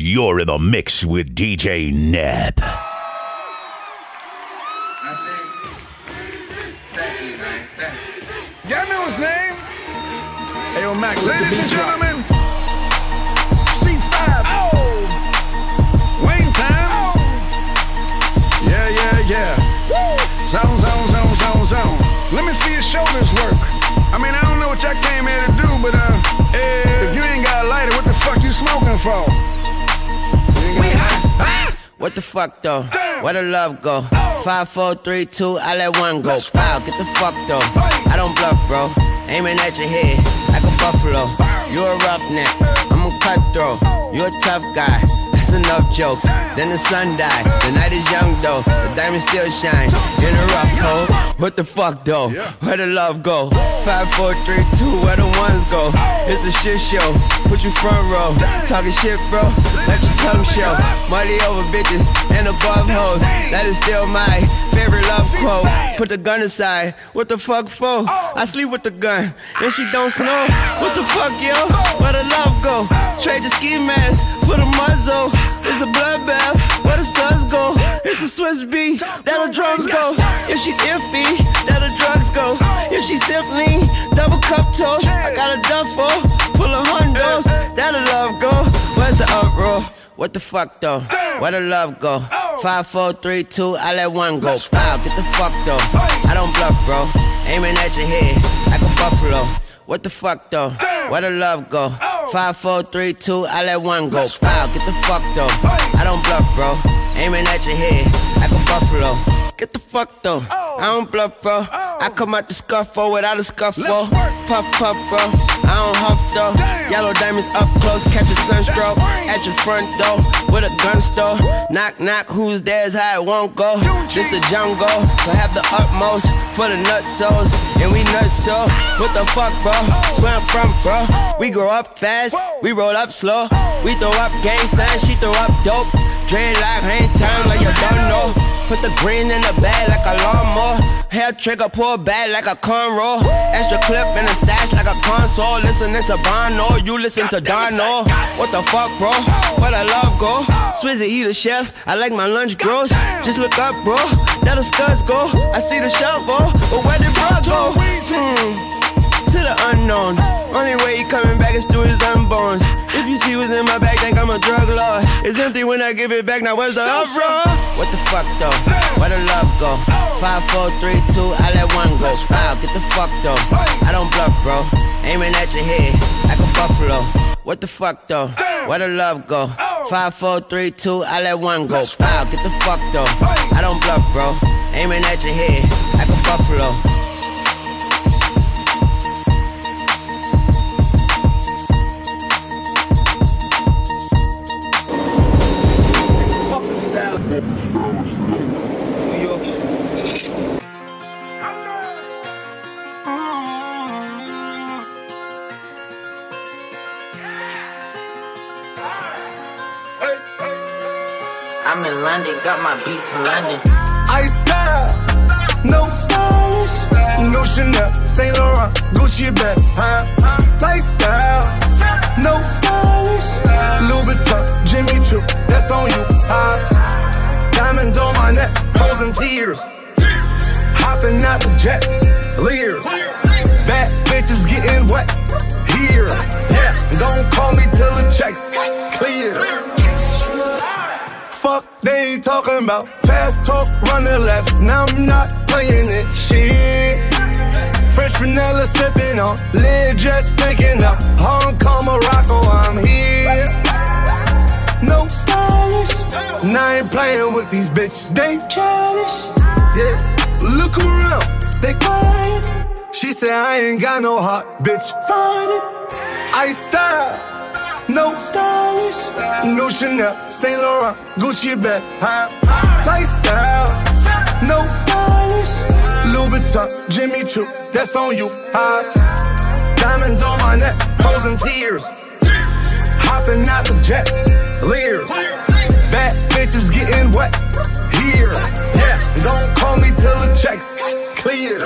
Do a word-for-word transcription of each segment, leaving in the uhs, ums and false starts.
You're in the mix with D J Nep. Y'all know his name? Hey, yo, Mac, ladies and gentlemen, C five. Oh! Wayne time. Oh! Yeah, yeah, yeah. Woo! Zone, zone, zone, zone, zone. Let me see your shoulders work. I mean, I don't know what y'all came here to do, but uh, if you ain't got a lighter, what the fuck you smoking for? We hot. Ah! What the fuck though? Damn. Where the love go? Oh. Five, four, three, two, I let one go. Wow, get the fuck though. Hey. I don't bluff, bro. Aiming at your head like a buffalo. You a roughneck, I'm a cutthroat. You a tough guy. That's enough jokes. Then the sun died. The night is young though. The diamond still shine in a rough hole. What the fuck though? Where the love go? Five, four, three, two. Where the ones go? It's a shit show. Put you front row. Talking shit, bro. Let your tongue show. Money over bitches and above hoes. That is still my favorite love quote. Put the gun aside. What the fuck for? I sleep with the gun and she don't snow. What the fuck, yo? Where the love go? Trade the ski mask for the muzzle. It's a bloodbath. Where the suns go? It's a Swiss beat. That the drums go. If she's iffy, that the drugs go. If she's simply double cup toast, I got a duffel full of hundos. That the love go. Where's the uproar? What the fuck though? Where the love go? Five, four, three, two, I let one go. Wow, get the fuck though. I don't bluff, bro. Aiming at your head like a buffalo. What the fuck though? Where the love go? Five, four, three, two, I let one go. Wow, get the fuck though. I don't bluff, bro. Aiming at your head like a buffalo. Get the fuck though. I don't bluff, bro. I come out the scuffle without a scuffle. Puff, puff, bro. I don't huff though. Yellow diamonds up close, catch a sunstroke. At your front door with a gun store. Knock, knock, who's there is how it won't go. Just the jungle, so have the utmost for the nutsos. And we nuts so. What the fuck, bro? That's where I'm from, bro. We grow up fast, we roll up slow. We throw up gang signs, she throw up dope. Dreadlock, hang time like you don't know. Put the green in the bag like a lawnmower. Hair trigger, pull back like a cornrow. Extra clip in the stash like a console. Listening to Bono, you listen to Dono. What the fuck, bro? Where the love go? Swizzy, he the chef, I like my lunch gross. Just look up, bro, that'll scuds go. I see the shovel, but where did bro go? Hmm. To the unknown. Only way he coming back is through his unborns. If you see what's in my bag, think I'm a drug lord. It's empty when I give it back, now where's the uproar? What the fuck though? Where the love go? Five, four, three, two, I let one go. Wow, get the fuck though. I don't bluff, bro. Aiming at your head like a buffalo. What the fuck though? Where the love go? Five, four, three, two, I let one go. Wow, get the fuck though. I don't bluff, bro. Aiming at your head like a buffalo. New York. I'm in London, got my beef from London. I style, no stylish, no Chanel, Saint Laurent, Gucci bag, huh? Lifestyle, no stylish, Louis Vuitton, Jimmy Choo, that's on you, huh? Diamonds on my neck, frozen tears, hopping out the jet, leers, bad bitches getting wet, here, yes, don't call me till the checks clear. Fuck, they ain't talking about fast talk, running laps. Now I'm not playing it, shit. French vanilla sipping on, lid just picking up. Hong Kong, Morocco, I'm here. No stylish, now I ain't playing with these bitches. They childish, yeah. Look around, they quiet. She said I ain't got no heart, bitch. Find it. I style. No stylish, no Chanel, Saint Laurent, Gucci bag, huh? Lifestyle, no stylish, Louis Vuitton, Jimmy Choo, that's on you, huh? Diamonds on my neck, frozen tears, hopping out the jet, leers, bad bitches getting wet, here, yes, don't call me till the checks clear.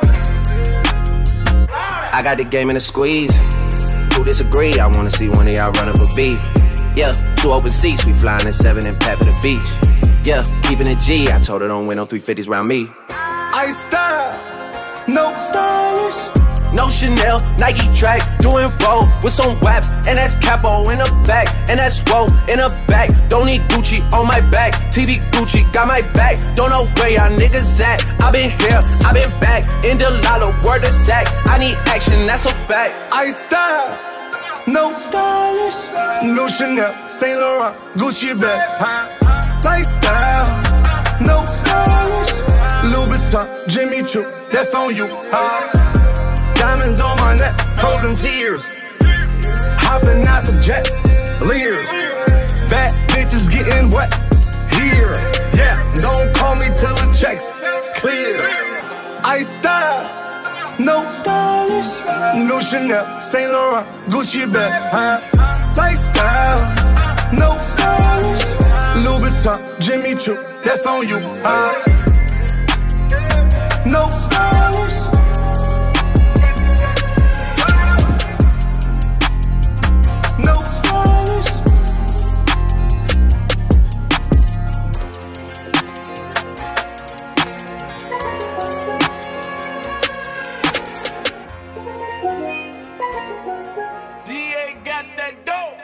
I got the game in a squeeze. Who disagree? I wanna see one of y'all run up a beat. Yeah, Two open seats, we flying in seven and pat for the beach. Yeah, keeping it G, I told her don't win no three fifties round me. I style, no stylish. No Chanel, Nike track, doing roll with some waps, and that's capo in the back, and that's roll in the back. Don't need Gucci on my back, T V Gucci got my back. Don't know where y'all niggas at. I been here, I been back, in the lala, word of Zach. I need action, that's a fact. I style, no stylish. No Chanel, Saint Laurent, Gucci bag. Lifestyle, no stylish. Louis Vuitton, Jimmy Choo, that's on you. Diamonds on my neck, frozen tears. Hopping out the jet, leers. Bad bitches getting wet here. Yeah, don't call me till the checks clear. I style, no stylish. No Chanel, Saint Laurent, Gucci bag. Lifestyle, no stylish. Louis Vuitton, Jimmy Choo, that's on you. No stylish. No stylish. D A got that dope.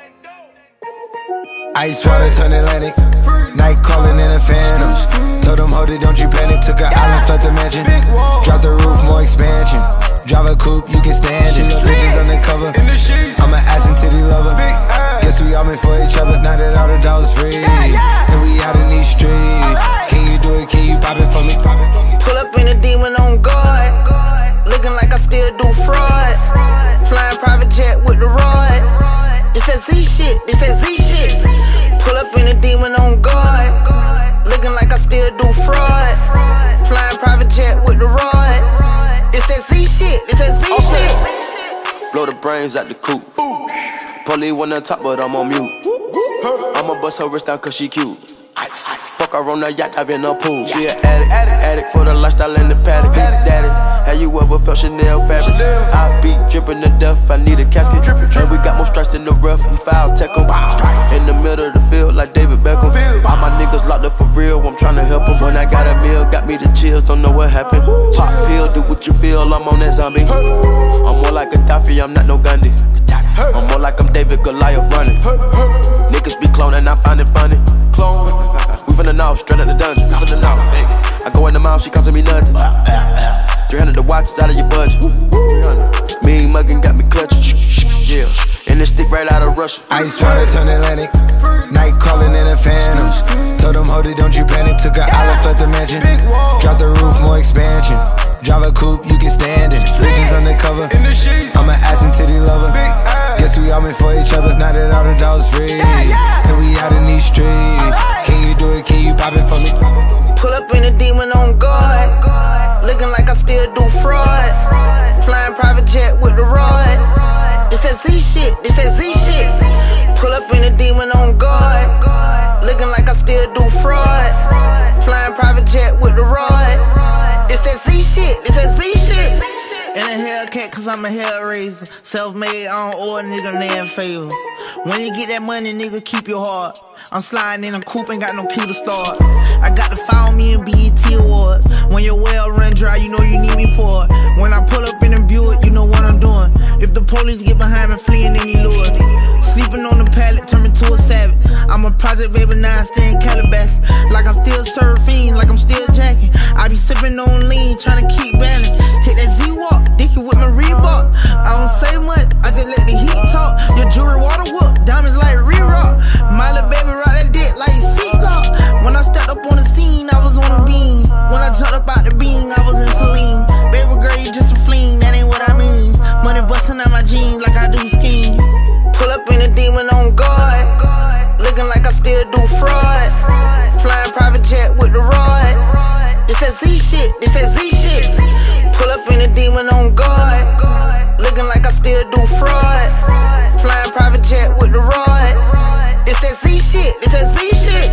Ice water turn Atlantic. Night calling in a phantom. Told them, hold it, don't you panic. Took an island, felt the mansion. Drop the roof, more expansion. Drive a coupe, you can stand it. Bitches undercover. I'm an ass and titty lover. Guess we all meant for each other. Now that all the dogs free, and we out in these streets. Can you do it? Can you pop it for me? Pull up in a demon on guard. Looking like I still do fraud. Flying private jet with the rod. It's that Z shit, it's that Z shit. Pull up in a demon on guard. Looking like I still do fraud. Flying private jet with the rod. It's that Z shit, it's that Z okay. shit. Blow the brains out the coop. Polly one on top, but I'm on mute. I'ma bust her wrist down cause she cute. Fuck her on the yacht, I've in a pool. She an addict, addict, addict for the lifestyle in the paddock. Daddy, have you ever felt Chanel fabric? I be dripping to death, I need a casket. And we got more strikes in the rough, we foul tech em. In the middle of the field like David Beckham. All my niggas locked up for real, I'm tryna help them. When I got a meal, got me the chills, don't know what happened. Pop pill, do what you feel, I'm on that zombie. I'm more like Gaddafi, I'm not no Gandhi. I'm more like I'm David Goliath running. Niggas be cloning, I find it funny. Clone. We finna know, straight out the dungeon. Listen to now. I go in the mouth, she costing me nothing. three hundred the watch is out of your budget. Mean muggin' got me clutching. Yeah, and this stick right out of Russia. Ice water turn Atlantic. Night calling in a phantom. Told them, hold it, don't you panic. Took an island, felt the mansion. Drop the roof, more expansion. Drive a coupe, you can stand it. Bitches undercover. I'm an ass and titty lover. Guess we all meant for each other. Now that all the dogs free, and we out in these streets. Can you do it? Can you pop it for me? Pull up in a demon on guard. Looking like I still do fraud. Flying private jet with the rod. It's that Z shit, it's that Z shit. Pull up in a demon on guard. Looking like I still do fraud. Flying private jet with the rod. It's that Z shit, it's that Z shit. In a Hellcat, cause I'm a hellraiser. Self-made, I don't owe a nigga land favor. When you get that money, nigga, keep your heart. I'm sliding in a coupe, ain't got no key to start. I got to follow me in B E T Awards. When your well run dry, you know you need me for it. When I pull up in a Buick, you know what I'm doing. If the police get behind me, fleeing any lure. Sleeping on the pallet, turn me to a savage. I'm a project baby, now I stay in Calabash. Like I'm still surfing, like I'm still jacking. I be sipping on lean, trying to keep balance. Hit that Z-Walk, dicky with my Reebok. I don't say much, I just let the heat talk. Your jewelry water whoop, diamonds like re-rock. My little baby rock that dick like seatlock. When I stepped up on the scene, I was on a beam. When I jumped up out the beam, I was in Celine. Baby girl, you just a fleen, that ain't what I mean. Money busting out my jeans like I do skiing. Pull up in a demon on guard. Looking like I still do fraud. Flying private jet with the rod. It's that Z shit, it's that Z shit. Pull up in a demon on guard. Looking like I still do fraud. Flying private jet with the rod. It's that Z shit, it's that Z shit.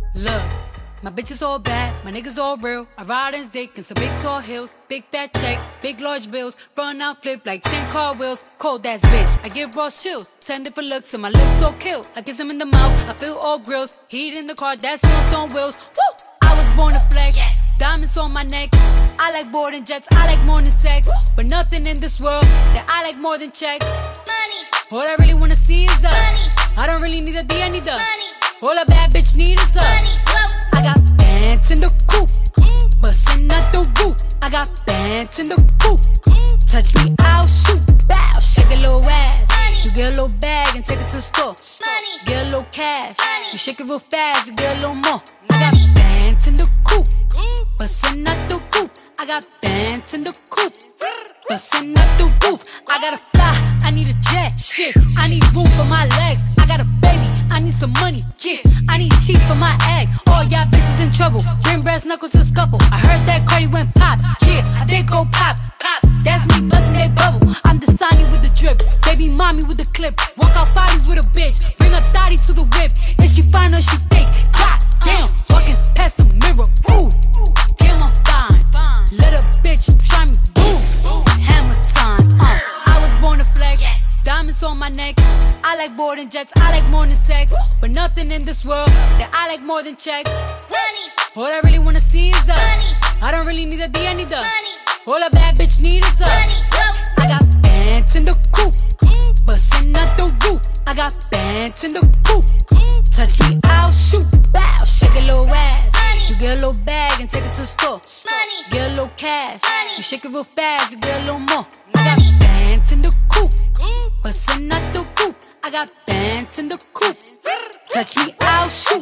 Look, my bitches all bad, my niggas all real. I ride in dick in some big tall hills, big fat checks, big large bills. Run out, flip like ten car wheels. Cold ass bitch, I give raw chills. Ten different looks and my lips all kill. I kiss him in the mouth, I feel all grills. Heat in the car, that smells on wheels. Woo! I was born to flex, yes. Diamonds on my neck. I like boarding jets, I like more than sex. But nothing in this world that I like more than checks. Money. All I really wanna see is the money. I don't really need a D, I need the money. All a bad bitch need is the money. I got bands in the coop, bustin' out the roof. I got bands in the coop. Touch me, I'll shoot. Bow, shake a little ass. Money. You get a little bag and take it to the store. Money. Get a little cash. Money. You shake it real fast, you get a little more. Money. I got bands in the coop, bustin' out the roof. I got bands in the coop, bustin' out the roof. I gotta fly, I need a jet. Shit, I need room for my legs. I got a baby, I need some money. Yeah, I need teeth for my egg. All y'all bitches in trouble. Bring brass knuckles to scuffle. I heard that Cardi went pop. Yeah, I did go pop, pop. That's me bustin' that bubble. I'm the Sonny with the drip, baby mommy with the clip. Walk out bodies with a bitch. Bring a thotty to the whip. Is she fine or she thick? God damn, walking past the mirror. Ooh, damn I'm fine. Let a bitch try me. Boom, hammer time. Uh, I was born to flex. Diamonds on my neck. I like boarding jets, I like more than sex. But nothing in this world that I like more than checks. Money. All I really wanna see is the money. I don't really need a D, I need the money. All a bad bitch need is the money. I got bands in the coop, bustin' out the roof. I got bands in the coop. Touch me, I'll shoot. Bow, shake a little ass. Money. You get a little bag and take it to the store. Money. Get a little cash. Money. You shake it real fast, you get a little more. Money. I got bands in the coop, bustin' out the roof. I got bands in the coop. Touch me, I'll shoot.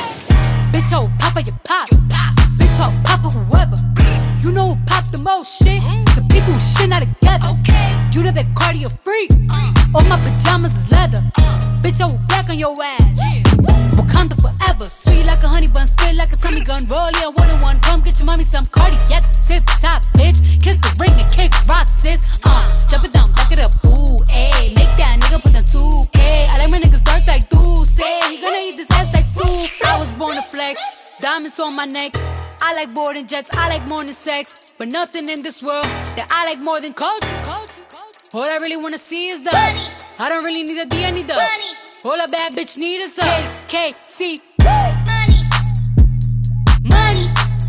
Bitch, oh, Papa, you pop. Bitch, oh, Papa, whoever. You know who pop the most shit? The people who shit not together. You the big cardio freak. All my pajamas is leather. Bitch, I will back on your ass. Wakanda forever. Sweet like a honey bun, spit like a tummy gun. Roll yeah, one on one. Come get your mommy some Cardi at the tip top, bitch. Kiss the ring and kick rock, sis. Uh, jump it down, back it up. Ooh, ayy. Make that nigga put down two K. I like my niggas dark like do say. He gonna eat this ass like soup. I was born to flex. Diamonds on my neck. I like boarding jets, I like more than sex. But nothing in this world that I like more than culture. All I really wanna see is the money. I don't really need a D, I need the money. All a bad bitch need is a K C. Money. Money.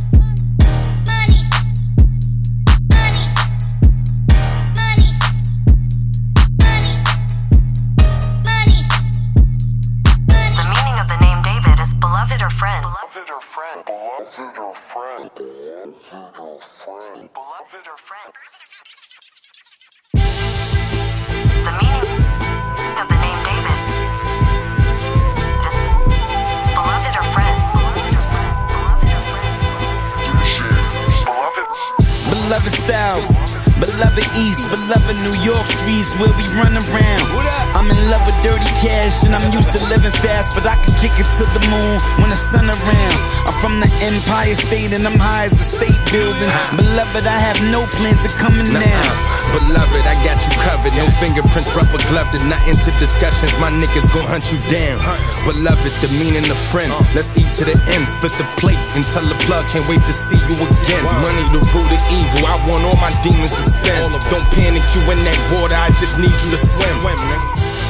Money. Money. Money. Money. Money. The meaning of the name David is beloved or friend. Beloved or friend. Beloved or friend. Beloved or friend. Beloved or friend. The meaning of the name David is beloved or friend. Beloved or friend. Beloved or friend. Beloved. Beloved styles, beloved East, beloved New York streets where we run around. I'm in love with dirty cash and I'm used to living fast, but I can kick it to the moon when the sun around. I'm from the Empire State and I'm high as the state buildings. Beloved, I have no plans of coming down. Beloved, I got you covered. No fingerprints, rubber gloved. And not into discussions, my niggas gon' hunt you down. Beloved, the meaning of friend. Let's eat to the end, split the plate and tell the plug, can't wait to see you again. Money the root of evil, I want all my demons to spend. Don't panic, you in that water, I just need you to swim. The meaning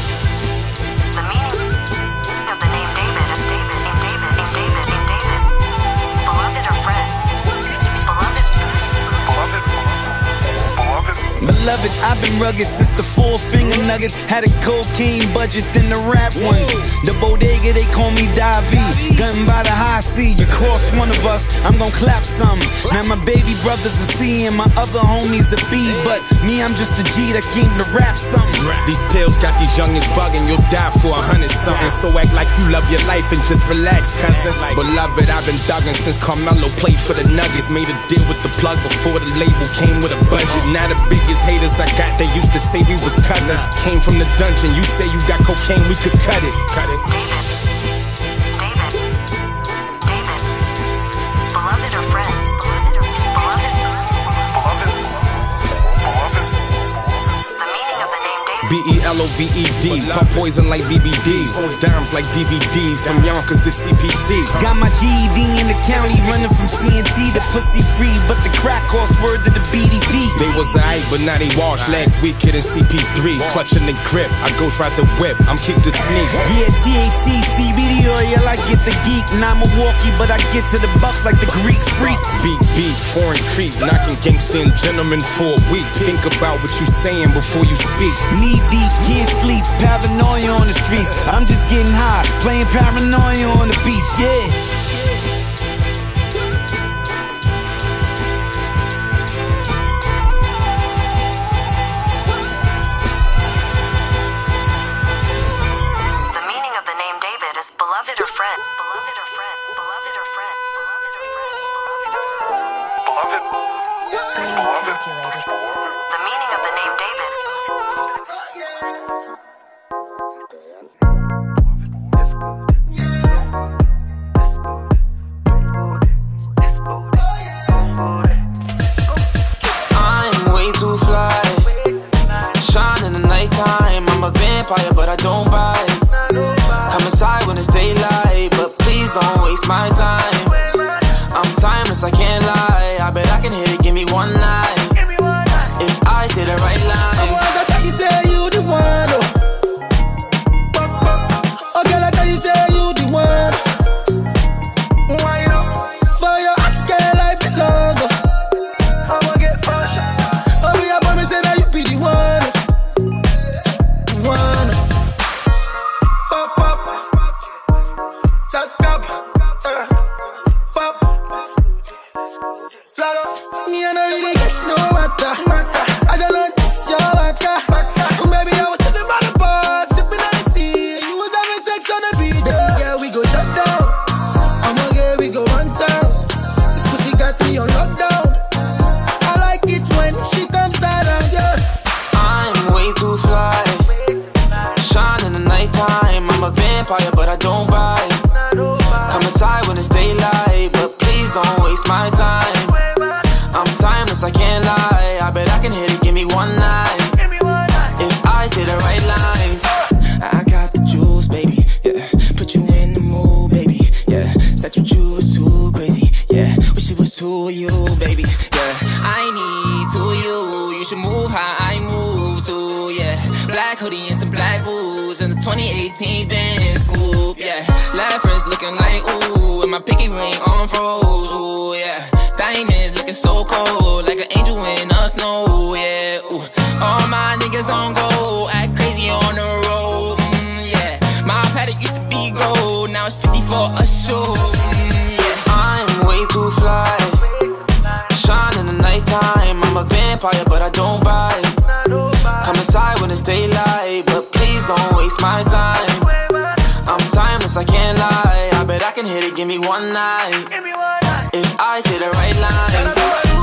of the name David is David, name David, name David, name David. Beloved or friend? Beloved. Beloved. Beloved. Beloved, I've been rugged since the four finger nuggets. Had a cocaine budget, then the rap one. The bodega, they call me Davi. Gun by the high C, you cross one of us, I'm gon' clap some. Now my baby brother's a C and my other homie's a B. But me, I'm just a G that came to rap something. These pills got these youngins bugging, you'll die for a hundred something. So act like you love your life and just relax, cousin. Beloved, I've been thugging since Carmelo played for the Nuggets. Made a deal with the plug before the label came with a budget. Now the biggest haters I got, they used to say we was cousins. Came from the dungeon, you say you got cocaine, we could cut it. Cut it. David. David. David. Beloved or friend? Beloved or beloved? Beloved. Beloved. The meaning of the name David B E L O V E D. Pump poison like B B Ds. Hold dimes like D V Ds. From Yonkers to C P T. Got my G E D in the county, running from T N T to pussy free, but the crack cost word to the B D P. They was aight, but now they wash legs. We kidding C P three. Clutching the grip. I ghost ride the whip. I'm kick the sneak. Yeah, T H C, C B D oil, I get the geek. Not Milwaukee, but I get to the Bucks like the Greek freak. Beat, beat, foreign creep. Knocking gangsta and gentlemen for a week. Think about what you saying before you speak. Knee deep, can't sleep, paranoia on the streets. I'm just getting high, playing paranoia on the beach, yeah. Beloved or friend? Beloved or friend? Beloved or friend? Beloved or friend? Beloved. Beloved. Beloved. The meaning of the name David. I'm way too fly. Shine in the nighttime. I'm a vampire, but I don't bite. Come inside when it's daylight, but please don't waste my time. I'm timeless, I can't lie. I bet I can hit it, give me one night. If I say the right line. I thought you said you the one. Oh, girl, I thought you said you the one. For your heart, girl, I belong. I'ma get pushed. Oh, we are promised that you be the one. The one. Pop, pop. Me and I really get no matter. I just learned this your water. Baby, I was to the bottom bar, sipping on the sea. You was having sex on the beach. Yeah, we go shut down. I'ma get we go one town. This pussy got me on lockdown. I like it when she comes around, yeah. I'm way too fly. Shine in the nighttime. I'm a vampire, but I don't bite. Come inside when it's daylight, but please don't waste my time. I'm timeless, I can't lie. I bet I can hit it, give me one night. If I say the right lines. I got the juice, baby, yeah. Put you in the mood, baby, yeah. Said your juice was too crazy, yeah. Wish it was two of you, baby, yeah. I need two of you. You should move how I move to, yeah. Black hoodie and some black boots and the twenty eighteen Benz coupe, yeah. Leopards looking like ooh, and my pinky ring on froze, ooh, yeah. Diamonds looking so cold, like an angel in the snow, yeah. Ooh. All my niggas on go, act crazy on the road, mm, yeah. My paddock used to be gold, now it's fifty for a show, mm, yeah. I'm way too fly. Shine in the nighttime. I'm a vampire, but I don't bite. Come inside when it's daylight, but please don't waste my time. I'm timeless, I can't lie. I bet I can hit it, give me one night. If I say the right lines.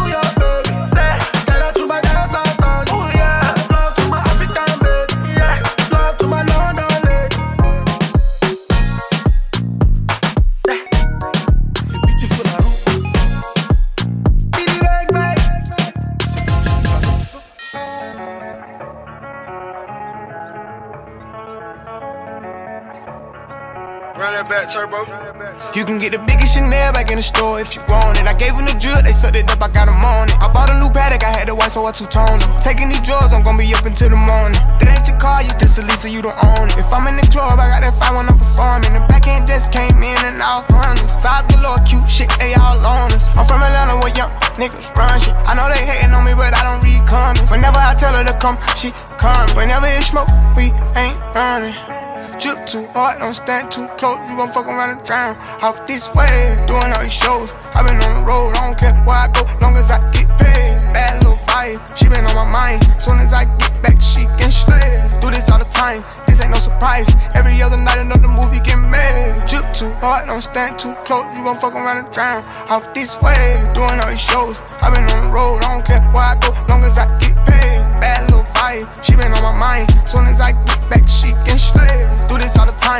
Run that back, turbo. You can get the biggest Chanel back in the store if you want it. I gave them the drill, they sucked it up, I got them on it. I bought a new paddock, I had the white, so I two-toned them. Taking these drugs, I'm gonna be up until the morning. That ain't your car, you just a Lisa, you don't own it. If I'm in the club, I got that five when I'm performing. The back end just came in and all hundreds. Fives galore, cute shit, they all on us. I'm from Atlanta where young niggas run shit. I know they hating on me, but I don't read comments. Whenever I tell her to come, she comes. Whenever it's smoke, we ain't running. Drip too hard, don't stand too close. You gon' fuck around and drown off this way. Doing all these shows, I been on the road. I don't care where I go, long as I get paid. Bad little vibe, she been on my mind. Soon as I get back, she can slay. Do this all the time, this ain't no surprise. Every other night another movie get made. Drip too hard, don't stand too close. You gon' fuck around and drown off this way. Doing all these shows, I been on the road. I don't care where I go, long as I get paid. Bad little vibe, she been on my mind. Soon as I get back, she can slay. Do this all the time, this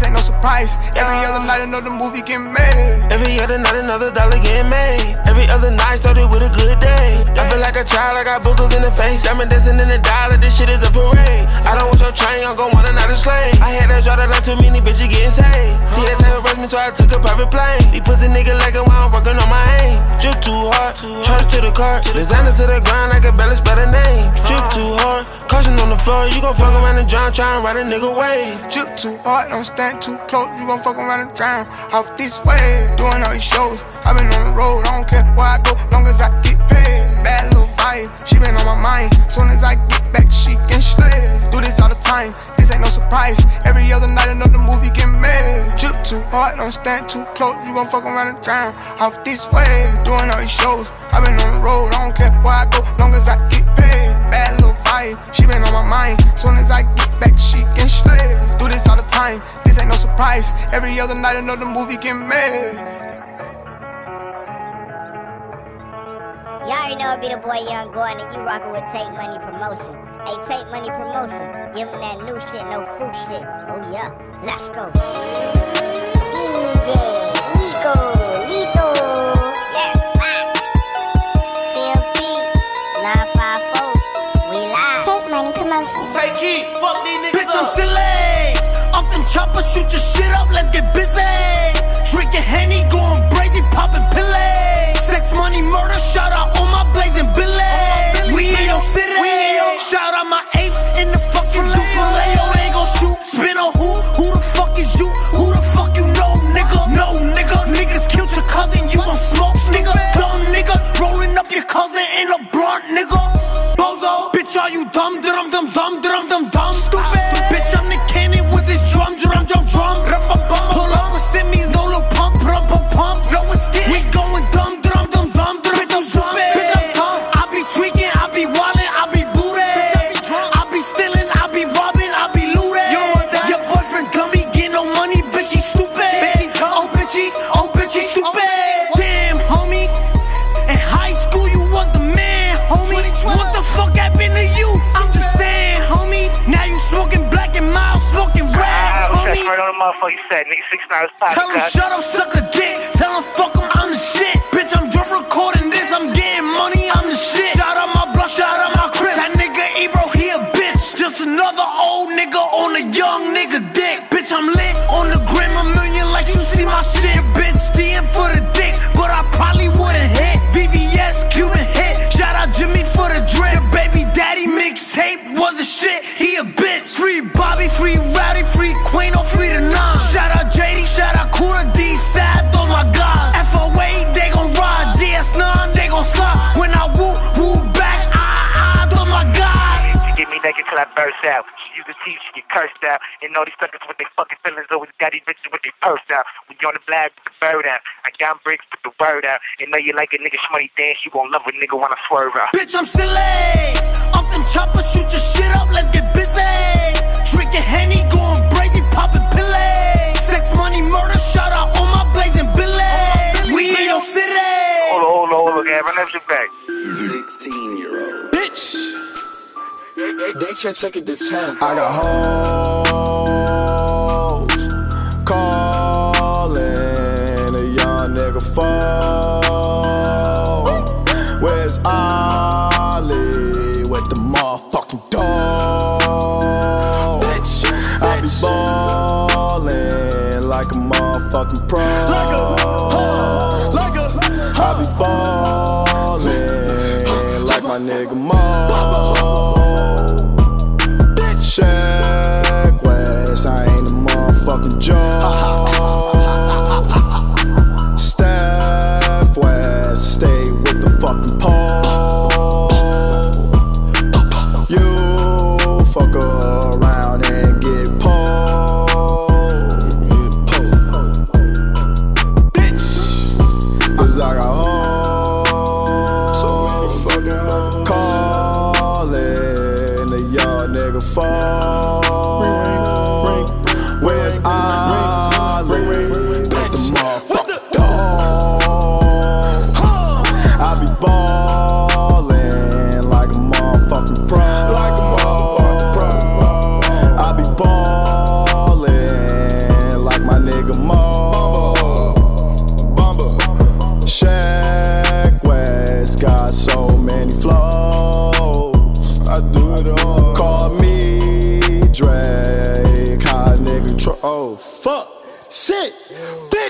ain't no surprise. Every other night another movie get made. Every other night another dollar get made. Every other night started with a good day. I feel like a child, I got boogers in the face. I'm dancing in the dollar, this shit is a parade. I don't want your train, I'm gon' want another slave. I had that draw that like too many bitches getting saved. T S A arrest me, so I took a private plane. These pussy niggas like it while I'm working on my aim. Drip too hard, charge to the car. Designer to the ground, I can barely spell the name. Drip too hard, caution on the floor. You gon' fuck around and drown, tryna ride a nigga way. Drip too hard, don't stand too close. You gon' fuck around and drown. Off this way, doing all these shows. I been on the road, I don't care where I go, long as I get paid. Bad little vibe, she been on my mind. Soon as I get back, she can slay. Do this all the time, this ain't no surprise. Every other night another movie get made. Drip too hard, don't stand too close. You gon' fuck around and drown. Off this way, doing all these shows. I been on the road, I don't care where I go, long as I get paid. Bad little vibe, she been on my mind. Soon as I get back, she can slay. Do this all the time, this ain't no surprise. Every other night another movie get made. Y'all already know it be the boy Young Gordon and you rockin' with Take Money Promotion. Hey, Take Money Promotion, give him that new shit, no food shit. Oh yeah, let's go. D J Nico, Lito, yeah, wow. T M P, nine five four, we live. Take Money Promotion. Take heat, fuck these niggas. Bitch, I'm silly. Off them choppers, shoot your shit up, let's get busy. Drinking Henny, going crazy, popping pillay. Sex, money, murder, shout out all my blazing billy. We in your city. Shout out my apes in the fucking zoo filet. Oh, they gon' shoot. Spin on who? Who the fuck is you? Who the fuck you know, nigga? No, nigga. Niggas killed your cousin, you gon' smoke, nigga. Dumb nigga. Rolling up your cousin in a blunt, nigga. Bozo. Bitch, are you dumb? Dum dum dum dum dum dum. Stupid. Bitch, I'm the cannon with this drum, drum, drum, drum. Pull up with semis, no little pump, pump, pump, pump. Flow is skin. We going dumb, dum, dum, dum, dum. Bitch, I'm stupid. Bitch, I'm dumb. I be tweaking, I be wildin', I be booty. I be stealing, I be robbing, I be looting. Your boyfriend dummy, get no money, bitch, he stupid. Oh, bitch, he, oh, bitch, he stupid. Damn, homie. In high school, you was the man, homie. What the fuck happened to you? I'm just saying, homie. Now you smoking black and mild, smoking red, homie. Right on the motherfucker said, nigga, six nine five. Tell him shut up, suck a dick. Tell him fuck him, I'm the shit. Bitch, I'm done recording this, I'm getting money, I'm the shit. Shout out my blood, shout out my crib. That nigga Ebro, he a bitch. Just another old nigga on a young nigga dick. Bitch, I'm lit on the gram a million like you see my shit. Bitch, D M for the dick, but I probably wouldn't hit. V V S, Cuban hit. Shout out Jimmy for the drip. Baby daddy mixtape was a shit, he a bitch. Free Bobby, free Rowdy, free Queen, or free the nine. Shout out J D, shout out Kuda, D Savs, all my guys. F O A, they gon' ride. G S nine, they gon' slide. When I woo, woo back, ah, ah, all my guys. She get me naked till I burst out. She use the teeth, she get cursed out. And all these suckers with their fucking feelings, always daddy bitches with their purse out. When you on the black, put the bird out. I got bricks, put the word out. And know you like a nigga shmoney dance, you gon' love a nigga when I swerve out. Bitch, I'm silly. Off them choppers, shoot your shit up, let's get busy. Drinking Henny, going crazy, popping pillay. Sex, money, murder, shout out all my blazing billy. We in your city. Hold on, hold on, hold on, Gavin, let's get back. sixteen year old. Bitch. They should take it to ten. I got hoes calling a young nigga phone. Where's Ollie with the motherfucking dog? Bitch, I be ballin' like a motherfucking pro. Like a, huh, like a, huh. I be ballin' like my nigga Mo. Check West, I ain't a motherfucking joke. Steph West, stay with the fucking pole. You fuck around and get pulled. Bitch, cause I got hoes. So motherfucking hoes. Calling a young nigga phone. Where's Ollie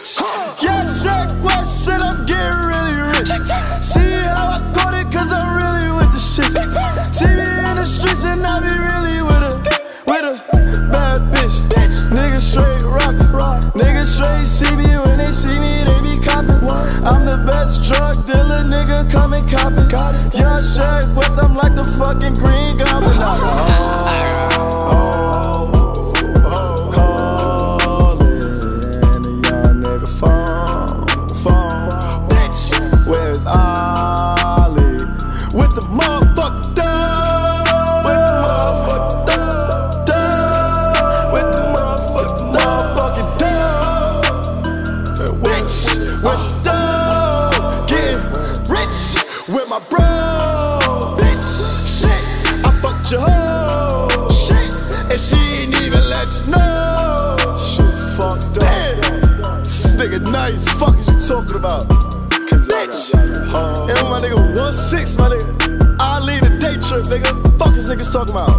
rich. Yeah, Shaq West said I'm getting really rich. See how I got it, cause I'm really with the shit. See me in the streets and I be really with a, with a bad bitch. Niggas straight rockin', niggas straight see me when they see me, they be coppin'. I'm the best drug dealer, nigga, come and cop it. Young Shaq West, I'm like the fucking Green Goblin. Oh, oh, oh, callin' a young nigga phone, phone. Bitch, where's Ollie? With the motherfucker down, with the motherfucker down, down, with the motherfucker, motherfucker down. Bitch, with down, get rich with my bro. Bitch, shit, I fucked your hoe, shit, and she ain't even let you know. Shit, fucked up. This nigga nice, fuck is you talking about? Bitch, and my nigga one six, my nigga. I lead a day trip, nigga. Fuck is niggas talking about?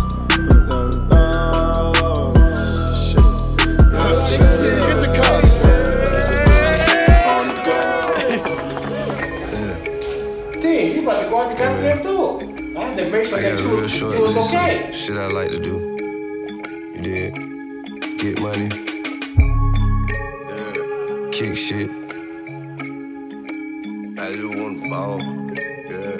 Oh, shit. Get the cops. On the go. Damn, you about to go out the goddamn door. I had to make sure that you was, you was okay. Shit I like to do. You did. Get money. Yeah. Kick shit. I just wanna ball, yeah.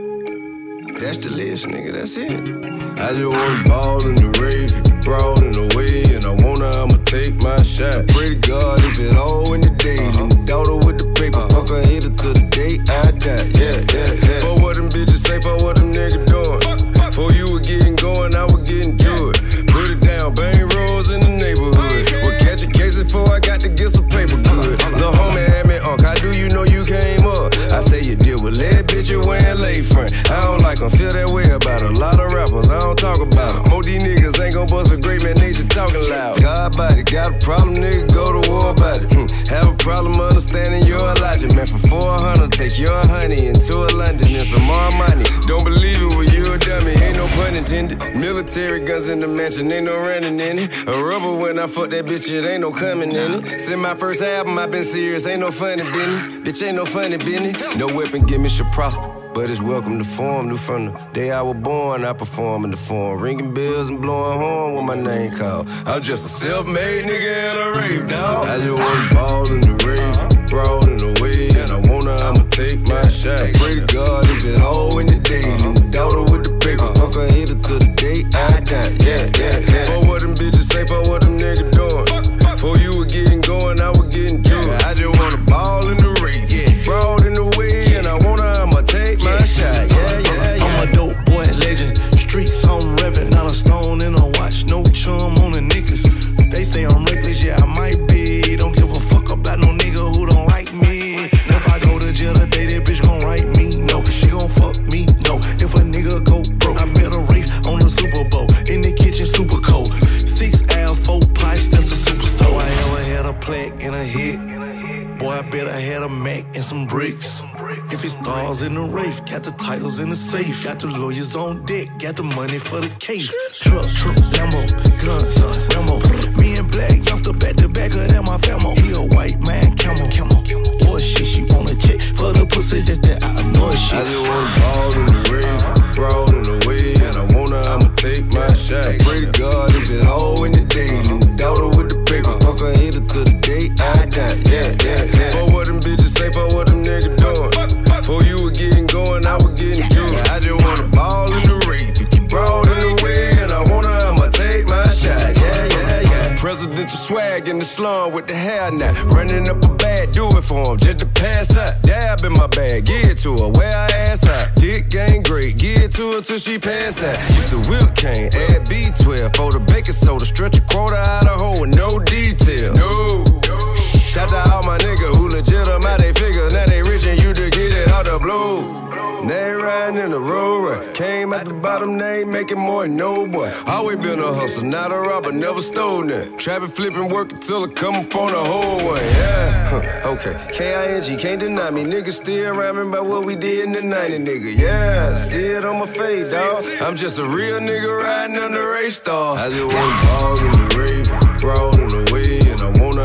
That's the list, nigga, that's it. I just wanna ball in the rave, broad in the way, and I wanna, I'ma take my shot. Pray to God if it all in the day. Uh-huh. And the daughter with the paper, uh-huh. Fuck her hater till the day I die, yeah, yeah, yeah. For what them bitches say, for what them niggas doing. For you were getting going, I was getting to it. Put it down, bang rolls in the neighborhood. We're catching cases before I got to get some paper good. Lil' homie had me, Unc, how do you know you came up? I say you deal with lead, bitch, you wearing lay friend. I don't like them, feel that way about a lot of rappers, I don't talk about them. Most these niggas ain't gon' bust a great man, they just talking loud. God body, got a problem, nigga, go to war about it. Hm. Have a problem understanding your logic, man, for four hundred, take your honey into a London and some more money. Don't believe it, well, you a dummy, ain't no pun intended. Military guns in the mansion, ain't no running in it. A rubber when I fuck that bitch, it ain't no coming in it. Since my first album, I been serious, ain't no funny business. Bitch, ain't no funny business. No weapon give me should prosper, but it's welcome to form. New from the day I was born, I perform in the form. Ringing bells and blowing horn when my name called. I'm just a self-made nigga and a rave dog. I just wanna ball in the rave, broad in the way, and I wanna, I'ma take my shot. Pray to God if it all in the day. And the daughter with the paper, fuck her hater till the day I die. Yeah, yeah, yeah. For what them bitches say, for what them niggas doing. For you were getting going, I was getting to it. I just wanna ball in the rave, yeah, broad in the way, and I wanna, I'ma take my shot. Yeah, yeah, yeah. I'm a dope boy legend. Streets, I'm reppin'. Not a stone in a watch, no chum on a necklace. They say I'm reckless, yeah, I might be. Don't give a fuck about no nigga who don't like me. Now if I go to jail today, that bitch gon' write me. No, she gon' fuck me. No, if a nigga go broke, I bet a race on the Super Bowl. In the kitchen, super cold. Six L's, four pots, that's a superstore. I ever had a plaque and a hit. Boy, I bet I had a Mac and some bricks. If it's stars in the race, got the titles in the safe. Got the lawyers on deck, got the money for the case. Truck, truck, Lambo, guns, Rambo. Me and Black youngster back to back of them, my famo. He a white man, camel, camel. Boy, shit, she wanna check for the pussy, that's that I know shit. I just wanna ball in the rave, broad in the way, and I wanna, I'ma take my shot. Pray to God if it all in the day. And the daughter with the paper, fuck her hater till the day I die. Yeah, yeah, yeah. For what them bitches say, for what them niggas doing. For you were getting going, I was getting to it. I just wanna ball in the rave, broad in the way, and I wanna, I'ma take my shot. Yeah, yeah, yeah. Presidential swag in the slum with the hair knot. Running up a bag, do it for him, just to pass out. Dab in my bag, give it to her, wear her ass out. Dick gang great, give it to her till she pass out. Used to whip cane, add B twelve for the baking soda. Stretch a quarter out of hole with no detail. No. Shout out all my niggas who legit them out they figure. Now they rich and you to get it out the blue. They riding in the road right. Came at the bottom, they ain't making more than no boy. Always been a hustler, not a robber, never stole that. Trapping, flipping, work until I come up on the whole one, yeah. Huh, okay, K I N G, can't deny me. Niggas still rhyming about what we did in the nineties, nigga, yeah. See it on my face, dawg. I'm just a real nigga riding under race stars. I just wanna ball in the rave, broad in the way, and I wanna, I'ma take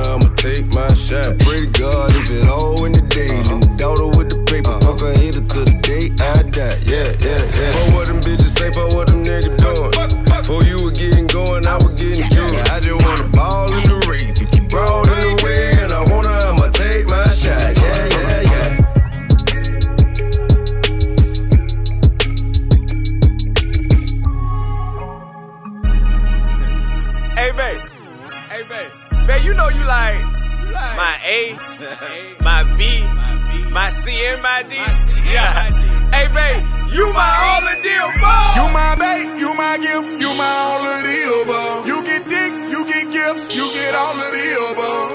take my shot. Pray to God if it all in the day. And the daughter with the paper, fuck her hater till the day I die. Yeah, yeah, yeah. For what them bitches say, for what them niggas doing. For you were getting going, I was getting good. I just wanna ball in the race. If you broad in the way, and I wanna, I'ma take my shot. Yeah, yeah, yeah. Hey, babe. Hey, babe. Babe, you know you like, you like my A, my B, my C, and my D. Yeah. Hey, babe, you my all of the above. You my babe, you my gift, you my all of the above. You get dick, you get gifts, you get all of the above.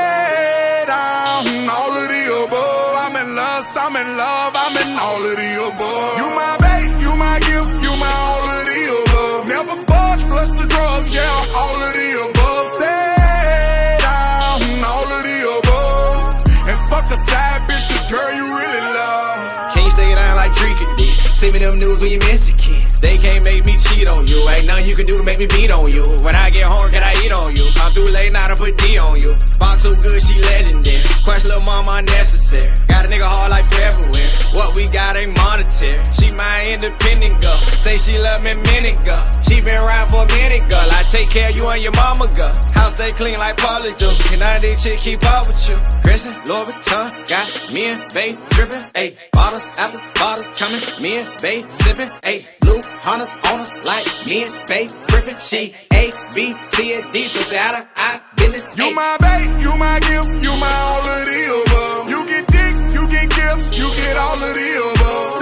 Stay down, all of the above. I'm in lust, I'm in love, I'm in all of the above. You my babe, you my gift, you my all of the above. Never bought, flush the drugs, yeah, all of the above. Stay down, all of the above. And fuck a side bitch, cause girl, you really love. Can't stay down like Drake and D. Send me them news when you miss a kid. They can't make me cheat on you. Ain't nothing you can do to make me beat on you. When I get home, can I eat on you? I'm through late night, I put D on you. Box so good, she legendary. Crush little mama unnecessary. Got a nigga hard like foreverwhere. What we got ain't monetary. She my independent girl. Say she love me minute girl. She been around for a minute girl. I take care of you and your mama girl. House stay clean like polish do. And none of these chicks keep up with you. Christian, Louis Vuitton, got me and Bae drippin'. Ayy, bottles after bottles coming. Me and Bae sippin'. Ayy, blue hunters on us like me and Bae grippin'. She A, B, C, and D. So stay out of our business. You my babe, you my gift, you my all of the above. You get dick, you get gifts, you get all of the above.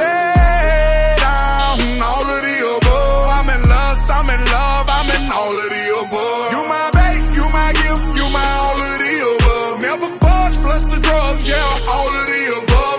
Stay down, all of the above. I'm in lust, I'm in love, I'm in all of the above. You my babe, you my gift, you my all of the above. Never bought, flush the drugs, yeah, all of the above.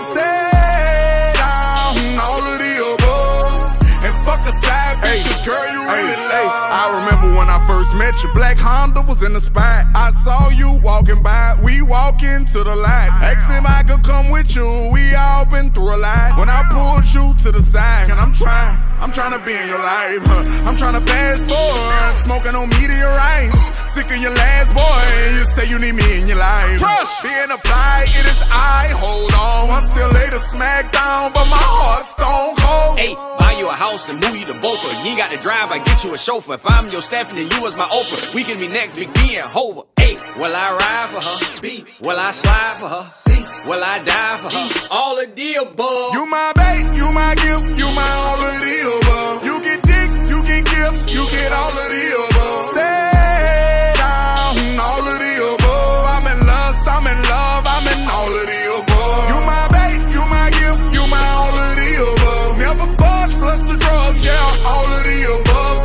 Stay down, all of the above. And fuck a side bitch, cause girl, you really love. I remember when I first met you, black Honda was in the spot. I saw you walking by, we walking to the light. Asked if I could come with you, we all been through a lot. When I pulled you to the side, and I'm trying, I'm trying to be in your life. Huh. I'm trying to fast forward, smoking on meteorites. Sick of your last boy, you say you need me in your life. Crush! Being applied, it is I, hold on. I'm still later smack down, but my heart's stone cold. Hey, buy you a house and move you to Boca. You ain't got to drive, I get you a chauffeur. If I'm your Stephanie, you was my Oprah. We can be next, Big B and Hova. A, will I ride for her? B, will I slide for her? C, will I die for her? All of the above. You my babe, you my gift, you my all of the above. You get dick, you get gifts, you get all of the above. Stay down, all of the above. I'm in lust, I'm in love, I'm in all of the above. You my babe, you my gift, you my all of the above. Never bought, flush the drugs, yeah, all of the above.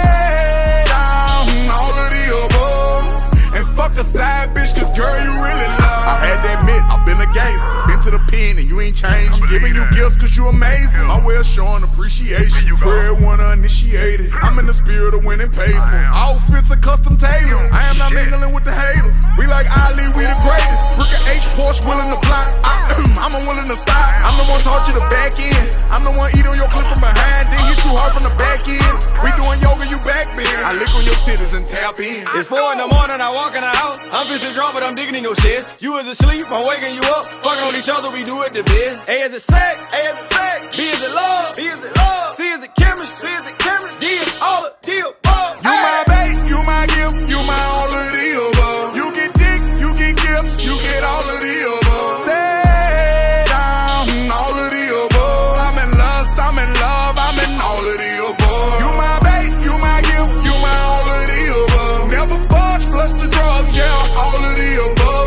Stay down, all of the above. And fuck a side bitch, cause girl, you really love. I had to admit, I've been a gangster. Been to the pen and you ain't changed. I'm giving you gifts cause you amazing. My way of showing appreciation. Breadwinner initiated. I'm in the spirit of winning paper. Outfits are custom tailored. I am not mingling with the haters. We like Ali, we the greatest. Brick of H, Porsche, willing to block. I, I'm unwilling to stop. I'm the one taught you to back in. I'm the one eat on your clip from behind, then hit you hard from the back end. We doing yoga, you back bend. I lick on your titties and tap in. It's four in the morning, I walk in the house. I'm fixing drunk, but I'm digging in your shit. You is asleep, I'm waking you up. Fucking on each other, we do it to bed. A is it sex? A is it sex? B is it love? B is it love? C is it chemistry? C is it chemistry? D is all of the above. You my babe, you my gift, you my all of the above. You get dick, you get gifts, you get all of the above. Stay down, all of the above. I'm in lust, I'm in love, I'm in all of the above. You my babe, you my gift, you my all of the above. Never bought, flush the drugs, yeah, all of the above.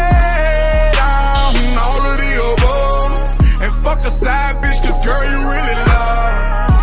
Stay down, all of the above. And fuck a side bitch, cause girl, you really love.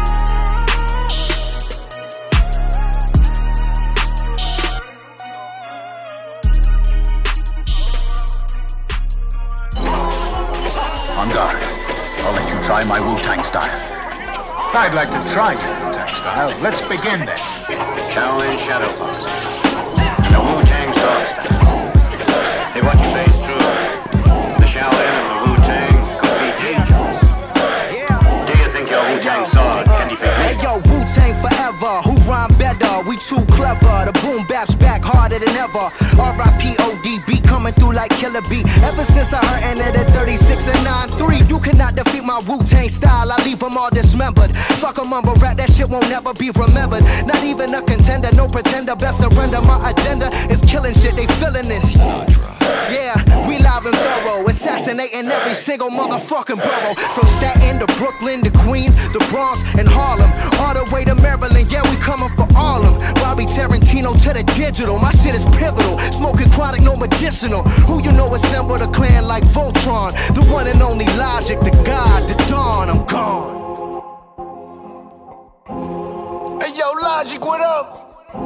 I'm Dark. I'll let you try my Wu-Tang style. I'd like to try your Wu-Tang style. Let's begin then. Shaolin Shadow Box. And the Wu-Tang sword style. Hey, what you say is true. The Shaolin and the Wu-Tang compete dangerous. Do you think your Wu-Tang sword can defeat me? Hey yo, Wu-Tang forever. Who rhyme better? We too clever. The boom bap's back harder than ever. R I P O D B coming coming through like Killer B. Ever since I heard N at a thirty-six and nine three, you cannot defeat my Wu-Tang style. I leave them all dismembered. Fuck a mumble rap, that shit won't never be remembered. Not even a contender, no pretender. Best surrender, my agenda is killing shit. They feeling this. Yeah, we live and thorough, assassinating every single motherfucking borough. From Staten to Brooklyn to Queens, the Bronx and Harlem, all the way to Maryland. Yeah, we coming for all of them. Bobby Tarantino to the digital, my shit is pivotal. Smoking chronic, no medicinal. Who you know assembled a clan like Voltron? The one and only Logic, the God, the Dawn. I'm gone. Hey yo, Logic, what up?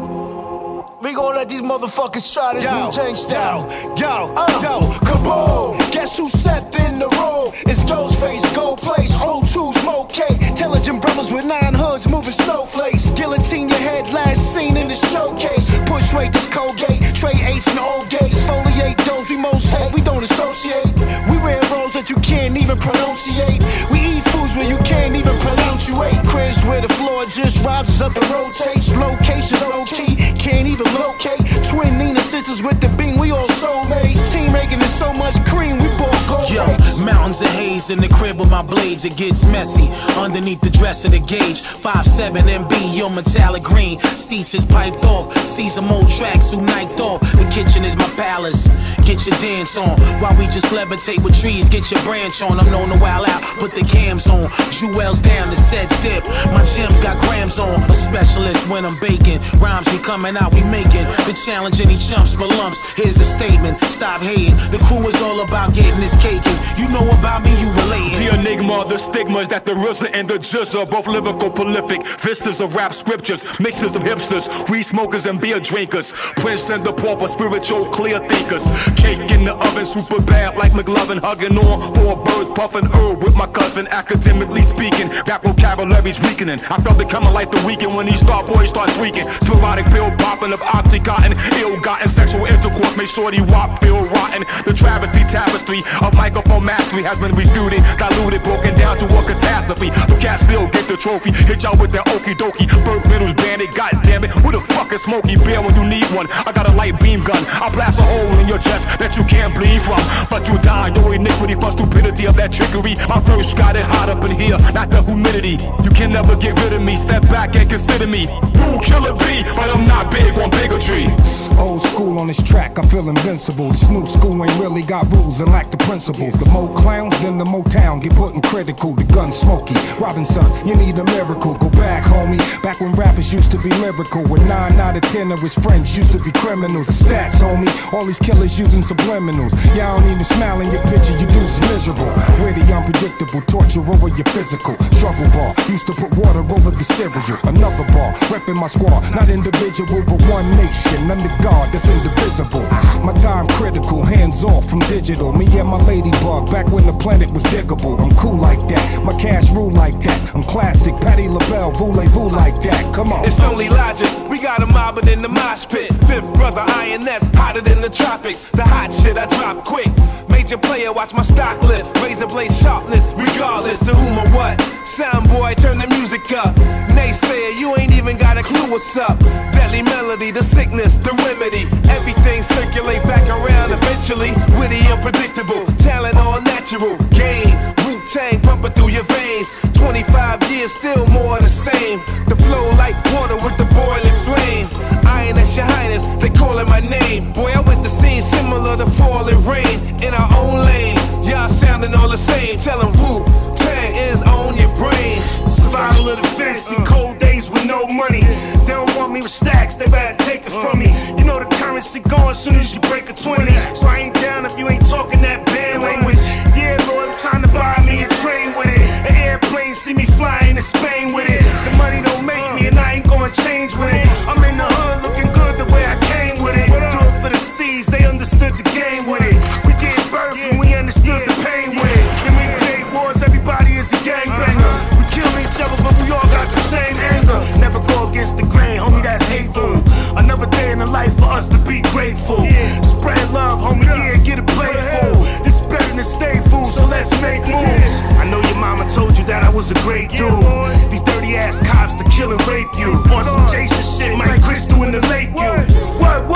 We gon' let these motherfuckers try this Wu-Tang style. Yo, uh, yo, kaboom! Guess who stepped in the room? It's Ghostface, Gold Place, O two, Smoke K. Intelligent brothers with nine hoods moving snowflakes. Guillotine your head, last seen in the showcase. Push weight, this Colgate. Trey H and old gates. Foliate those we most hate. We don't associate. We wear roles that you can't even pronunciate. We eat foods where you can't even pronunciate. Cribs where the floor just rises up and rotates. Location low key, can't even locate. Twin Nina sisters with the beam, we all soulmates. Team making it so much cream, we bought gold. Yo, mountains of haze in the crib with my blades, it gets messy. Underneath the dress of the gauge, five seven M B, yo, metallic green. Seats is piped off, see some old tracks who night off. The kitchen is my palace, get your dance on. While we just levitate with trees, get your branch on. I'm known to wild out, put the cams on. Jewels down, the sets dip, my gems got grams on. A specialist when I'm baking, rhymes we coming out, we making. The challenge any chumps for lumps, here's the statement, stop hating. The crew is all about getting this cake. You know about me, you relating. The enigma, the stigmas that the R Z A and the J Z A, both lyrical prolific. Vistas of rap scriptures, mixes of hipsters, weed smokers and beer drinkers. Prince and the pauper, spiritual clear thinkers. Cake in the oven, super bad like McLovin, hugging on four birds, puffing herb with my cousin. Academically speaking, rap vocabulary's weakening. I felt it coming like the weekend when these star boys start tweaking. Sporadic pill popping of oxycontin, ill-gotten sexual intercourse made shorty wop feel rotten. The travesty tapestry of microphone mastery has been refuted, diluted, broken down to a catastrophe. The cat still get the trophy, hit y'all with that okie dokie. Bird Middles bandit, goddamn it, who the fuck is Smokey Bear when you need one? I got a light beam gun, I'll blast a hole in your chest that you can't bleed from. But you die, your iniquity for stupidity of that trickery. My verse got it hot up in here, not the humidity. You can never get rid of me, step back and consider me. You killer B, but I'm not big on bigotry. Old school on this track, I feel invincible. The Snoop school ain't really got rules and lack the principles. The more clowns, then the Motown get put in critical. The gun smoky, Robinson, you need a miracle. Go back, homie, back when rappers used to be lyrical. With nine out of ten of his friends used to be criminals. The stats, homie, all these killers using subliminals. Y'all don't even smile in your picture, you dudes miserable. Witty, unpredictable, torture over your physical. Struggle bar, used to put water over the cereal. Another bar, repping my squad, not individual, but one nation. Under God, that's indivisible. My time critical, hands off from digital. Me and my ladybug, back when the planet was diggable. I'm cool like that, my cash rule like that. I'm classic, Patti LaBelle, voulez-vous like that. Come on. It's only logic, we got a mobbing in the mosh pit. Fifth brother, I N S, hotter than the tropics. The hot shit I drop quick. Major player, watch my stock lift. Razor blade sharpness, regardless of whom or what. Sound boy, turn the music up. Naysayer, you ain't even got a clue what's up. Deadly melody, the sickness, the remedy. Everything circulate back around eventually. Witty, unpredictable, talent all natural. Game, Wu-Tang pumping through your veins. twenty-five years, still more the same. The flow like water with the boiling flame. Iron as your highness, they calling my name. Boy, I went the scene similar to falling rain. In our own lane, y'all sounding all the same. Tell them Wu-Tang is on your brain. Survival of the fittest in cold days with no money. They don't want me with stacks, they better take it from me. You know the currency going soon as you break a twenty. So I ain't down if you ain't talking that bad language. Yeah, Lord, I'm trying to buy me a train with it. An airplane, see me flying to Spain with it. The money don't make me and I ain't gonna change with it. I'm in the hood looking good the way I came with it. Do it for the seeds, they understood the game with it. We get birth and we understood the pain with it. Then we create wars, everybody is a gangbanger. We kill each other, but we all got the same anger. Never go against the grain, homie, that's hateful. Another day in the life for us to be grateful. Spread love, homie, yeah, get it playful. It's better than stay fool, so let's make moves. I know your mama told you that I was a great dude. These dirty ass cops to kill and rape you. Want some Jason shit, Mike Crystal in the lake, you. What, what? They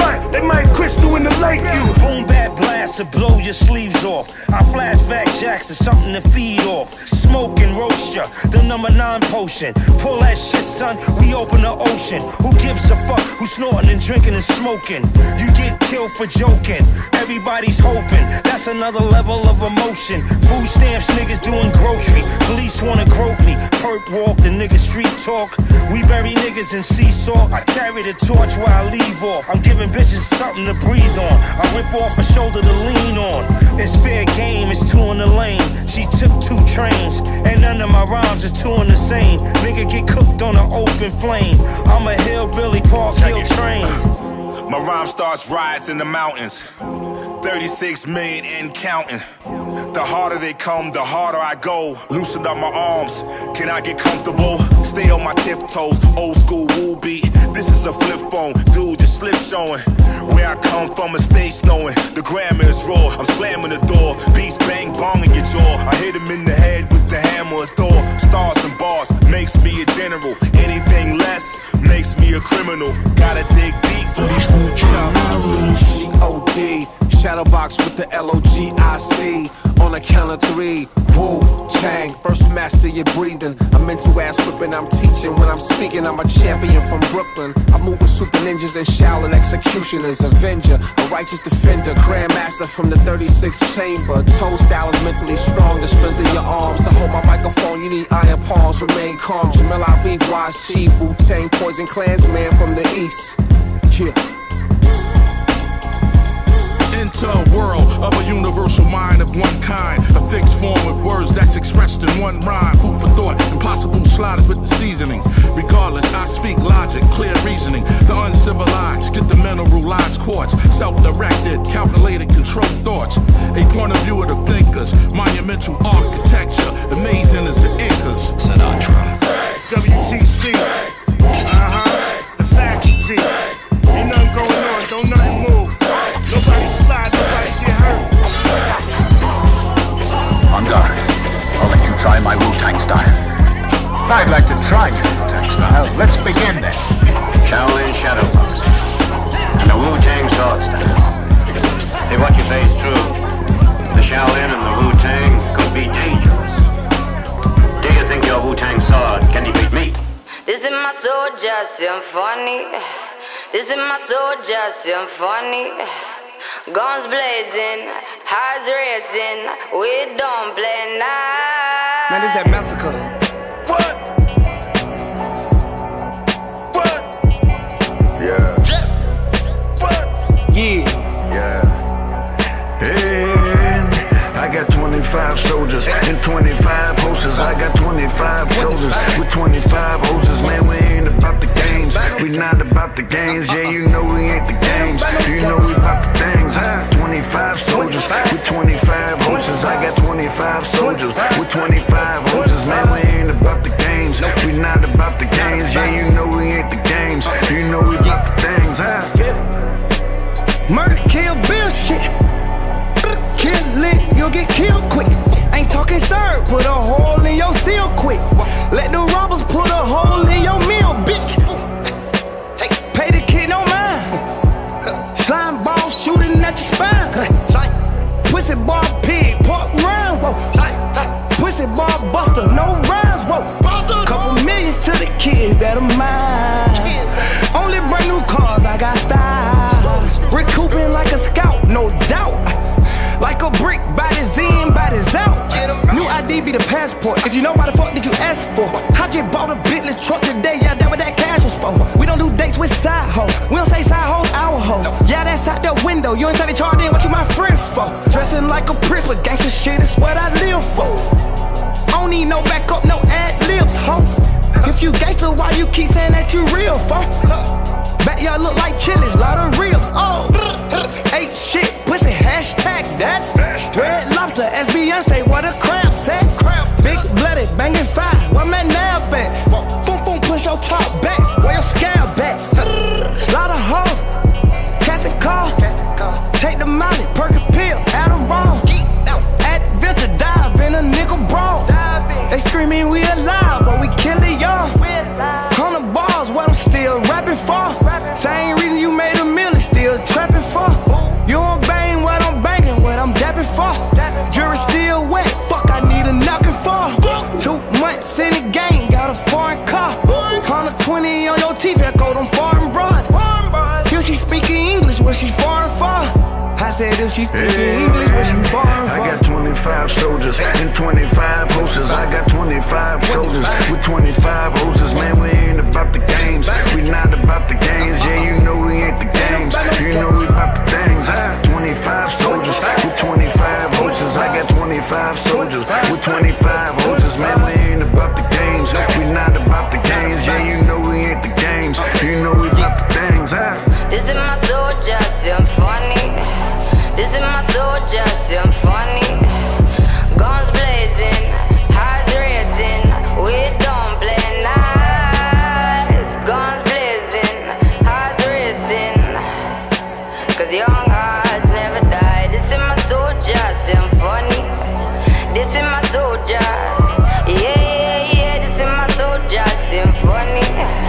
dynamite crystal in the lake. You boom bap blast to blow your sleeves off. I flashback jacks to something to feed off. Smoke and roast ya, the number nine potion. Pull that shit, son, we open the ocean. Who gives a fuck who's snorting and drinking and smoking? You get killed for joking, everybody's hoping. That's another level of emotion. Food stamps, niggas doing grocery. Police wanna grope me, perp walk, the nigga street talk. We bury niggas in seesaw. I carry the torch while I leave off. I'm giving bitches something to breathe on. I rip off a shoulder to lean on. It's fair game, it's two in the lane. She took two trains, and none of my rhymes is two in the same. Nigga get cooked on an open flame. I'm a hillbilly, Park Hill train. My rhyme starts riots in the mountains. thirty-six million and counting. The harder they come, the harder I go. Loosen up my arms, can I get comfortable? Stay on my tiptoes, old school woo beat. This is a flip phone, dude, just slip showing. Where I come from, a stage knowing. The grammar is raw, I'm slamming the door. Beats bang bong in your jaw. I hit him in the head with the hammer of Thor. Stars and bars, makes me a general. Anything less, makes me a criminal. Gotta dig deep for these Wu G O D, Shadowbox with the L O G I C. On a count of three, Wu-Tang, first master your breathing. I'm into ass whipping, I'm teaching. When I'm speaking, I'm a champion from Brooklyn. I move with super ninjas and Shaolin executioners. Avenger, a righteous defender, grandmaster from the thirty-sixth chamber. Toe style is mentally strong, the strength of your arms. To hold my microphone, you need iron palms, remain calm. Jamel Habib, wise chief, Wu-Tang, poison clansman from the east. Yeah. Into a world of a universal mind of one kind. A fixed form of words that's expressed in one rhyme. Food for thought, impossible slaughtered with the seasonings. Regardless, I speak logic, clear reasoning. The uncivilized get the mineralized quartz. Self-directed, calculated, controlled thoughts. A point of view of the thinkers. Monumental architecture, amazing as the Incas. Sinatra. W T C. Uh-huh. The faculty. Ain't nothing going on, don't nothing move. Nobody slide, nobody get hurt. I'm Dari. I'll let you try my Wu-Tang style. I'd like to try your Wu-Tang style. Let's begin then. Shaolin Shadow Boxing and the Wu-Tang sword style. If what you say is true, the Shaolin and the Wu-Tang could be dangerous. Do you think your Wu-Tang sword can defeat me? This is my soldier symphony. This is my soldier symphony. Guns blazing, hearts racing. We don't play nice. Man, this that massacre. What? What? Yeah. Jeff. What? Yeah. Yeah. And I got twenty-five soldiers and twenty-five horses. I got twenty-five soldiers with twenty-five horses. Man, we ain't about the games. We not about the games. Yeah, you know we ain't the games. You know we about the things. I got twenty-five soldiers with twenty-five horses. I got twenty-five soldiers with twenty-five horses. Man, we ain't about the games. We not about the games. Yeah, you know we ain't the games. You know we about the things. Huh? Murder, kill, bill shit. Kill it, you'll get killed quick. Ain't talking sir, put a hole in your seal quick. Let the robbers put a hole in your meal, bitch. Pay the kid no mind. Slime ball shooting at your spine. Pussy ball pig, pork round. Pussy ball buster, no rhymes. Whoa. Couple millions to the kids that are mine. Only brand new cars, I got style. Recouping like a scout, no doubt. Like a brick, body's in, body's out. New I D be the passport. If you know why the fuck did you ask for? I just bought a Bentley truck today, yeah, that what that cash was for. We don't do dates with side hoes. We don't say side hoes, our hoes. Yeah, that's out the window. You ain't trying to charge in what you my friend for. Dressing like a prince with gangsta shit is what I live for. I don't need no backup, no ad libs, ho. If you gangsta, why you keep saying that you real, for? Backyard look like chilies, lot of ribs, oh. Ain't shit, pussy, hashtag that. Red lobster, as Beyonce, what a crab said. Big blooded, banging fire, where my nab at? Boom, boom, push your top back, where your scab back? Lot of hoes, casting call. Take the molly, perk a pill, Adderall. Adventure dive in a nigga brawl. They screaming we alive, but we killing y'all. On the bars, what I'm still rapping for. Same reason you made a million, still trapping jury still wet. Fuck, I need a knocking for. Two months in the game, got a foreign car. one twenty on your teeth, echo them foreign bras. If she speaking English, where she foreign for? I said if she speaking yeah. English, where she foreign for? I got twenty-five soldiers and twenty-five hoses. I got twenty-five soldiers with twenty-five hoses. Man, we ain't about the games. We not about the games. Yeah, you know we ain't the games. You know we about the things. I got twenty-five soldiers with twenty-five hoses. I got twenty-five soldiers with twenty-five hoses. Man, we ain't about the games. We not about the games. Yeah, you know we ain't the games. You know we about the things. I This is my soldier symphony. This is my soldier symphony. Guns blazing, hearts racing. We don't play nice. Guns blazing, hearts racing. Cause young hearts never die. This is my soldier symphony. This is my soldier. Yeah, yeah, yeah. This is my soldier symphony.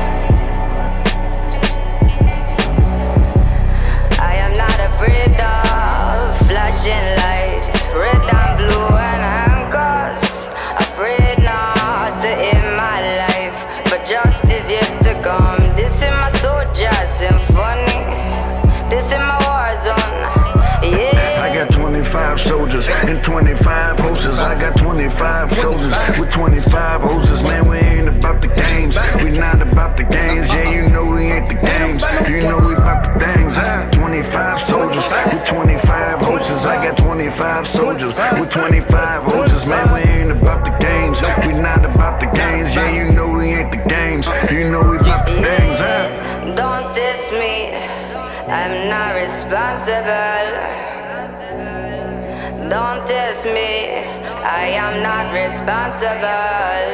I am not afraid of flashing lights, red and blue and handcuffs. Afraid not to end my life, but justice yet to come. This is my soldier symphony. This is my war zone. Yeah. I got twenty-five soldiers and twenty-five hoses. I got twenty-five soldiers with twenty-five hoses. Man, we ain't about the games. We not about the games. Yeah, you know we ain't the games. You know we about the things. I got twenty-five soldiers with twenty-five hoses. I got twenty-five soldiers with twenty-five hoses. Man, we ain't about the games. We not about the games. Yeah, you know we ain't the games. You know we about the things. I Don't diss me, I'm not responsible. Don't diss me, I am not responsible.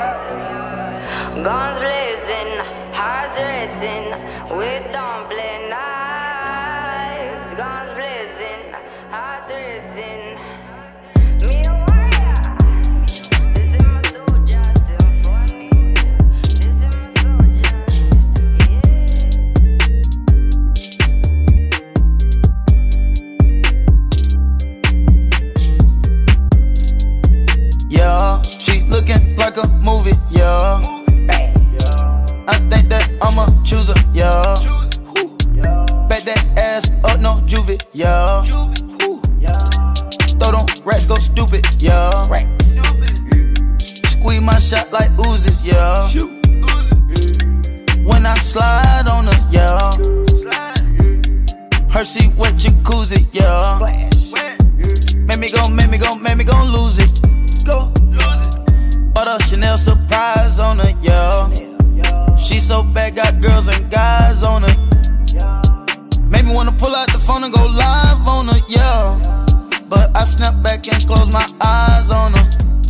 Guns blazing, hearts racing, we don't play nice. Guns blazing, hearts racing. Me a warrior. This is my soldier symphony. This is my soldier. Yeah, she looking like a movie, yeah. I think that I'ma choose her, yeah. Bet that ass up, no juvie, yeah. Throw them rats, go stupid, yeah. Squeeze my shot like oozes, yeah. When I slide on her, yeah. Her seat wet jacuzzi, yeah. Make me go, make me go, make me go lose it. Go lose it. Bought a Chanel surprise on her, yeah. She so bad, got girls and guys on her. Made me wanna pull out the phone and go live on her, yeah. But I snap back and close my eyes on her.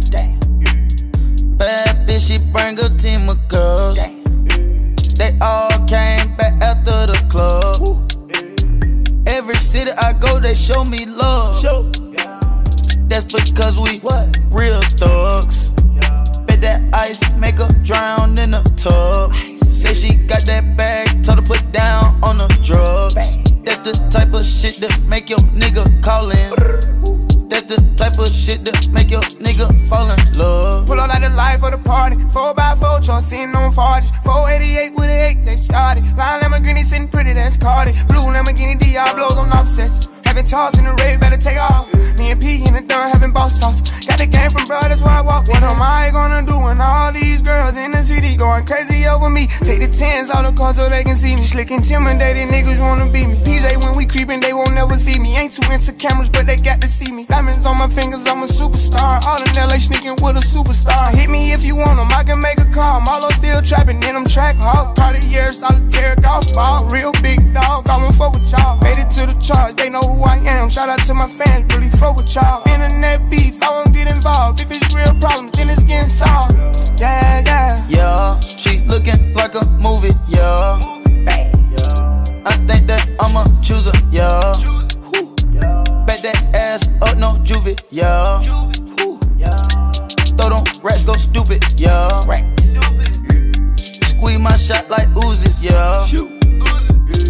Bad bitch, she bring a team of girls. They all came back after the club. Every city I go, they show me love. That's because we real thugs. Bet that ice make her drown in the tub. Say she got that bag, told her put down on the drugs. That's the type of shit that make your nigga call in. That's the type of shit that make your nigga fall in love. Pull out like the life of the party. four by four, truck sitting on forties. four eighty-eight with an eight, that's Yachty. Line Lamborghini sitting pretty, that's Cardi. Blue Lamborghini Diablos on offsets. Having toss in the raid, better take off. Me and P in the third having boss toss. Got the game from bro, that's why I walk. What am I gonna do when all these girls in the city going crazy over me? Take the tens out the car so they can see me. Slick intimidated niggas wanna beat me. P J when we creepin', they won't never see me. Ain't too into cameras, but they got to see me. Diamonds on my fingers, I'm a superstar. All in L A sneaking with a superstar. Hit me if you want them, I can make a call. Marlo still trapping in them track halls. Cartier, solitaire, golf ball. Real big dog, I won't fuck with y'all. Made it to the charge, they know who I am. Shout out to my fans, really fuck with y'all. Internet beef, I won't get involved. If it's real problems, then it's getting solved. Yeah, yeah. Yeah, she looking like a movie, yeah. I think that I'ma choose her, yeah. Bet that ass up, no juvie, yeah. Throw them rats, go stupid, yeah. Squeeze my shot like oozes, yeah.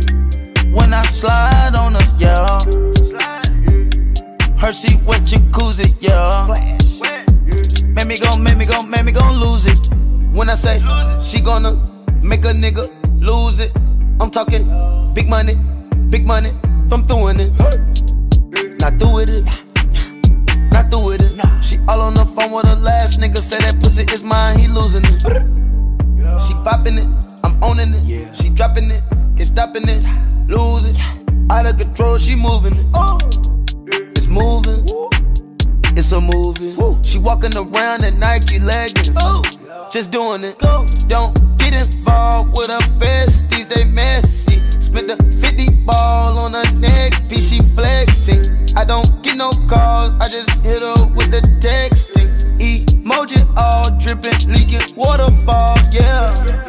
When I slide on her, yeah. Her seat wet jacuzzi. lose it, yeah. Make me gon', make me gon', make me gon' lose it. When I say she gonna make a nigga lose it, I'm talking big money, big money. I'm through in it, not through with it, not through with it. She all on the phone with her last nigga, say that pussy is mine, he losing it. She popping it, I'm owning it. She dropping it, get stopping it, lose it. Out of control, she moving it. It's moving. It's a movie. She walking around in Nike leggings. Just doing it. Don't get involved with her besties, they messy. Spent the fifty ball on her neck piece, she flexing. I don't get no calls, I just hit her with the texting. Emoji all dripping, leaking waterfall, yeah.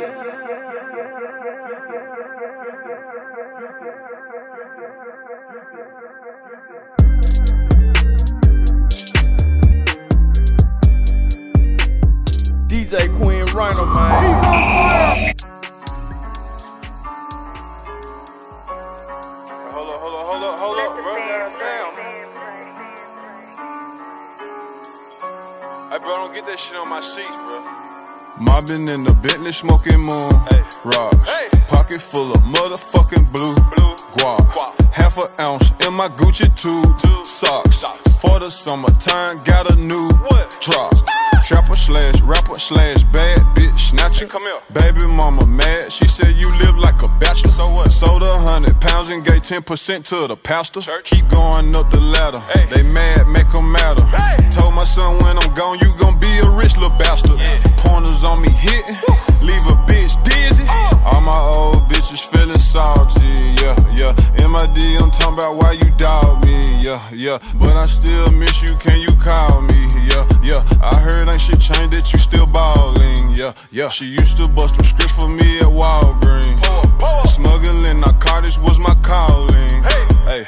D J Queen Rhino, man. Hold up, hold up, hold up, hold up, bro. God damn. Hey, bro, don't get that shit on my sheets, bro. Mobbing in the Bentley, smoking moon. Hey. Rocks. Hey. Pocket full of motherfucking blue. Blue. Guap. Guap. Half an ounce in my Gucci tube. Two. Socks. Socks. For the summertime, got a new what? Drop. Trapper slash rapper slash bad bitch snatcher. Hey, come here. Baby mama mad, she said you live like a bachelor. So what? Sold a hundred pounds and gave ten percent to the pastor. Church. Keep going up the ladder. Hey. They mad, make them matter. Hey. Told my son when I'm gone, you gon' be a rich little bastard. Yeah. Pointers on me hitting, leave a bitch dizzy. Uh. All my old bitches feeling salty, yeah, yeah. M I D, I'm talking about why you dog me, yeah, yeah. But I still miss you, can you call me, yeah, yeah. I heard ain't shit changed that you still ballin', yeah, yeah. She used to bust them scripts for me at Walgreens. Pour, pour. Smuggling narcotics was my calling, hey, hey.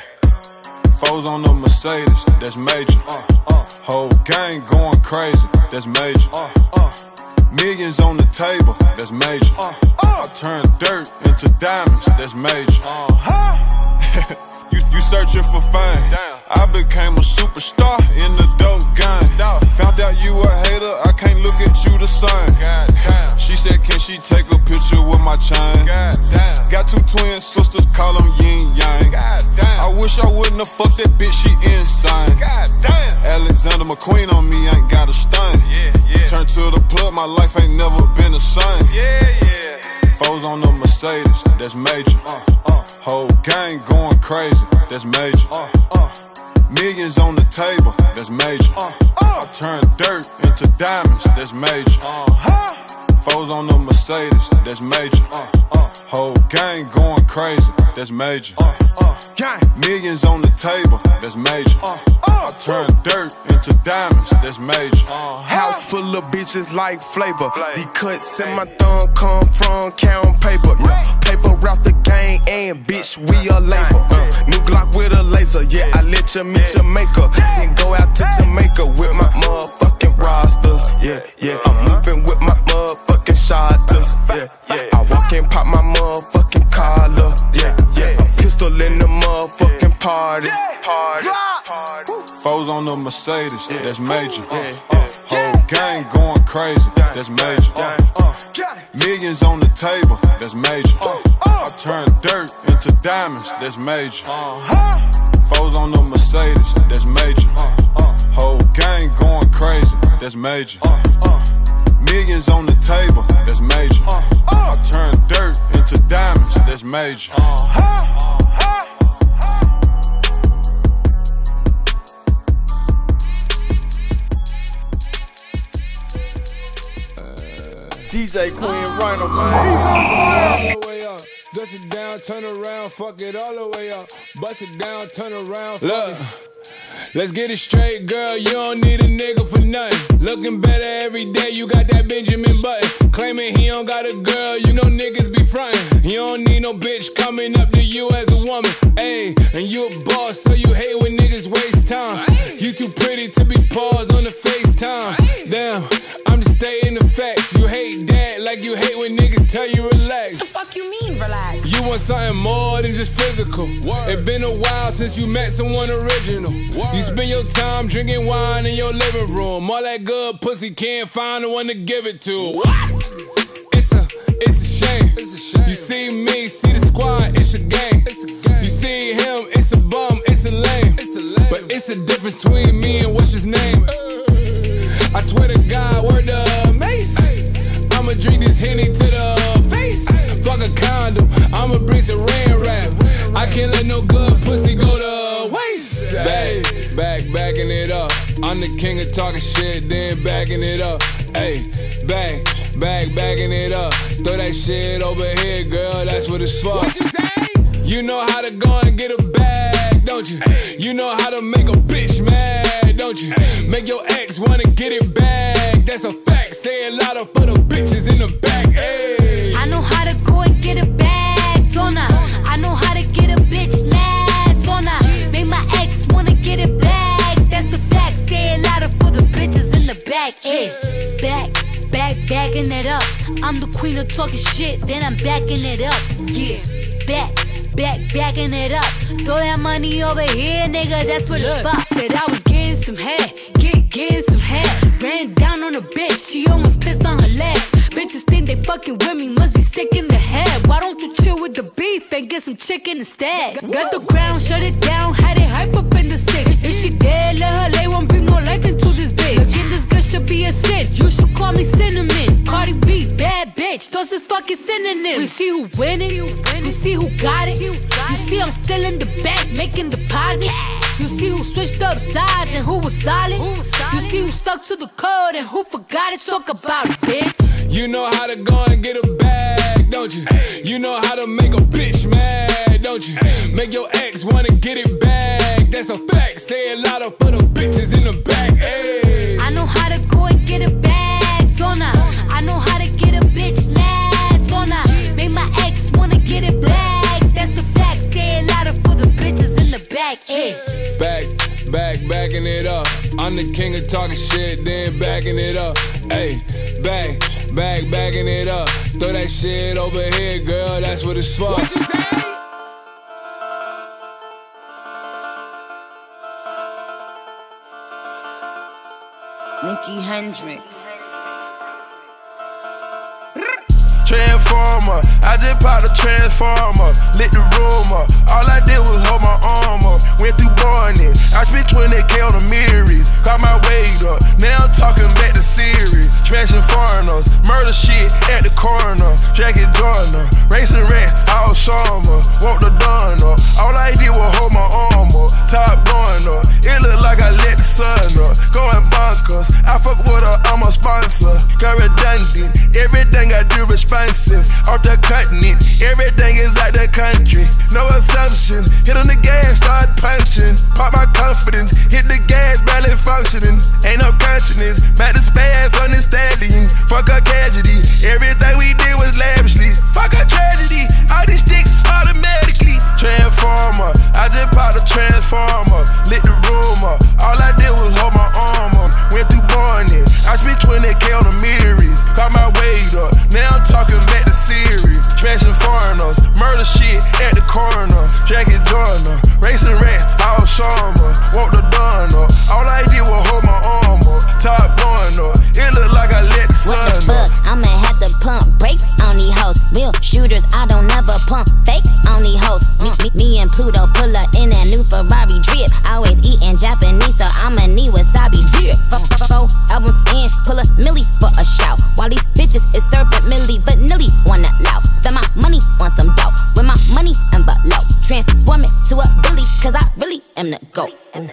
Foes on the Mercedes, that's major. Uh, uh. Whole gang going crazy, that's major. Uh, uh. Millions on the table, that's major. Uh, uh. I turn dirt into diamonds, that's major. Uh-huh. you, you searching for fame. Damn. I became a superstar in the dope game. Dog. Found out you a hater, I can't look at you the same. God damn. She said, can she take a picture with my chain? God damn. Got two twin sisters, call them yin yang. God damn. I wish I wouldn't have fucked that bitch, she insane. God damn. Alexander McQueen on me, ain't got a stain. Yeah, yeah. Turn to the plug, my life ain't never been the same. Yeah, yeah. Foes on the Mercedes, that's major. Uh, uh. Whole gang going crazy, that's major. Uh, uh. Millions on the table, that's major. Uh, uh. I turn dirt into diamonds, that's major. Uh-huh. Foes on the Mercedes, that's major. Uh, uh. Whole gang going crazy, that's major. Uh, uh. Millions on the table, that's major. Uh, uh. I turn dirt into diamonds, that's major. Uh, House full of bitches like flavor. The cuts in my thumb come from count paper. Yeah. Paper out the game and bitch, we a label. Uh, new Glock with a laser, yeah, I let you meet your maker. Then go out to Jamaica with my motherfucking rosters. Yeah, yeah, I'm moving with my motherfucking shotters. Yeah, yeah, I walk and pop my motherfucking collar. Yeah, yeah, a pistol in the motherfucking party. Party. Foes on the Mercedes, that's major. Uh, uh. Whole gang going crazy, that's major. Uh, uh. Millions on the table, that's major. Uh, uh. I turn dirt into diamonds, that's major. Uh-huh. Foes on the Mercedes, that's major. Uh, uh. Whole gang going crazy, that's major. Uh, uh. Millions on the table, that's major. Uh, uh. I turn dirt into diamonds, that's major. Uh-huh. D J Queen Rhino, man. Dust it down, turn around, fuck it all the way up. Bust it down, turn around, fuck Look. it. Let's get it straight, girl, you don't need a nigga for nothing. Looking better every day, you got that Benjamin Button. Claiming he don't got a girl, you know niggas be frontin'. You don't need no bitch coming up to you as a woman. Ayy, and you a boss, so you hate when niggas waste time. You too pretty to be paused on the FaceTime. Damn, I'm just stating the facts. You hate that like you hate when niggas tell you relax. What the fuck you mean, relax? You want something more than just physical. Word. It been a while since you met someone original. Word. You spend your time drinking wine in your living room. All that good pussy can't find the one to give it to. What? It's a, it's a shame. It's a shame. You see me, see the squad, it's a game. It's a game. You see him, it's a bum, it's a lame. It's a lame. But it's a difference between me and what's his name. I swear to God, word the mace. I'ma drink this Henny to the face. Fuck a condom, I'ma bring some rain rap. I can't let no good pussy go to waste. Back, back, backing it up. I'm the king of talking shit, then backing it up. Ayy, back, back, backing it up. Throw that shit over here, girl, that's what it's for. What you say? You know how to go and get a bag, don't you? You know how to make a bitch mad, don't you? Make your ex wanna get it back, that's a fact. Say it louder for the bitches in the back, ayy. I know how to go and get a bag, don't I? I know how to get a bitch mad, don't I? Make my ex wanna get it back, that's a fact. Say it louder for the bitches in the back, ayy. Back, back, backing it up. I'm the queen of talking shit, then I'm backing it up, yeah. Back, back, backing it up. Throw that money over here, nigga, that's what it's for. Said I was getting some head, get, getting some head. Ran down on a bitch, she almost pissed on her leg. Bitches think they fucking with me, must be sick in the head. Why don't you chill with the beef and get some chicken instead? Got the ground, shut it down, had it hype up in the six. If she dead, let her lay, won't bring no life into this bitch. Again, this girl should be a sin, you should call me Cinnamon. Cardi B, bad bitch, those is fucking synonyms. We see who winning, we see who got it. You see I'm still in the bank, making deposits. You see who switched up sides and who was solid. You see who stuck to the code and who forgot it. Talk about it, bitch. You know how to go and get a bag, don't you? You know how to make a bitch mad, don't you? Make your ex wanna get it back, that's a fact. Say it louder for the bitches in the back, ayy. I know how to go and get a bag, don't I? I know how to get a bitch mad, don't I? Make my ex wanna get it back, that's a fact. Say it louder for the bitches in the back, ayy. Back, back, backing it up. I'm the king of talking shit, then backing it up. Ayy, back, back, backing it up. Throw that shit over here, girl, that's what it's for. What you say? Nikki Hendrix. Transformer, I just popped a transformer, lit the room up. All I did was hold my arm up, went through Barney. I spent twenty K on the Mirrors, got my weight up. Now I'm talking back to series, smashing foreigners, murder shit at the corner, Jackie Jordan, racing rats all summer, walk the dawn up. All I did was hold my arm up, top going up. It look like I let the sun up, going bonkers. I fuck with her, I'm a sponsor, got redundant. Everything I do responsive, off the cutting it. Everything is like the country, no assumptions. Hit on the gas, start punching. Pop my confidence, hit the gas, barely functioning. Ain't no consciousness, back to spaz on the stallion. Fuck a tragedy, everything we did was lavishly. Fuck a tragedy, all these sticks automatically. Transformer, I just popped a transformer, lit the room up. All I did was hold my arm up, went through Barney. I spent twenty K on the Mirrors, got my weight up. Now I'm talking back to series, smashing foreigners, murder shit at the corner, Jackie Jordan, racing rats all summer, walk the dawn up. All I did was hold my arm up, top going up. It look like I let the sun up. I'ma have to pump brakes on these hoes. Real shooters, I don't never pump fake on these hoes. Me, me, me and Pluto pull up in that new Ferrari drip. Always eating Japanese, so I'ma need wasabi dip. Four albums in, pull a milli for a shout. While these bitches is serving milli, but nilly wanna loud. Spend my money on some dope, with my money envelope. Transform it to a Billy, cause I really am the GOAT.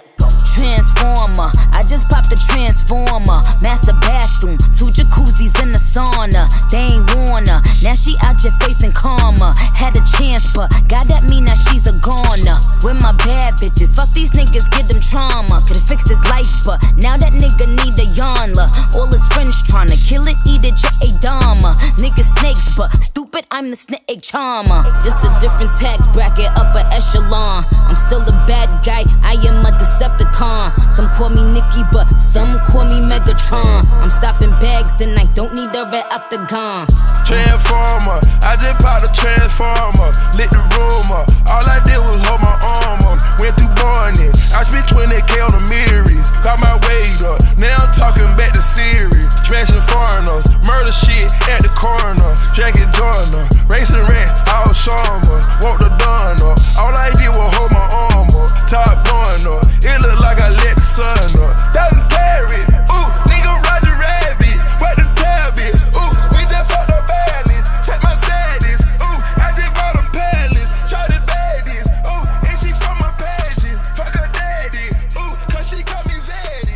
Transformer, I just popped the transformer. Master bathroom, two jacuzzis in the sauna. They ain't wanna, now she out your face and karma. Had a chance, but God that mean that she's a goner. With my bad bitches, fuck these niggas, give them trauma. Could've fixed his life, but now that nigga need a yarnla. All his friends tryna kill it, eat it, just a dama. Niggas snakes, but stupid Cupid, I'm the snake charmer. Just a different tax bracket, upper echelon. I'm still a bad guy, I am a Decepticon. Some call me Nikki, but some call me Megatron. I'm stopping bags and I don't need a red octagon. Transformer, I just popped a transformer, lit the room up. All I did was hold my arm up. Went through Barney, I spent twenty K on the mirrors. Got my weight up, now I'm talking back to Siri. Smashing foreigners, murder shit at the corner. Drinking Jordan, racing rats, all summer. Walk the dawn up, all I did was hold my arm up. Top going up, it look like I let the sun up. Thousand carry, ooh, nigga Roger Rabbit. What the tab is, ooh, we just fucked up baddies. Check my status, ooh, I just bought a palace. Try the baddies, ooh, and she from my pages. Fuck her daddy, ooh, cause she call me Zaddy.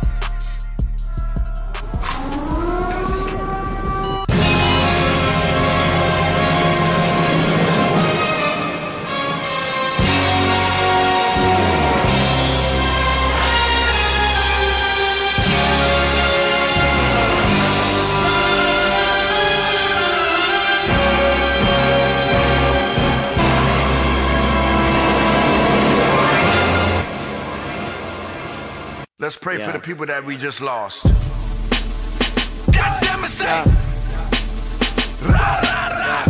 Let's pray Yeah. for the people that we just lost. God damn it, say. Ra, ra, ra.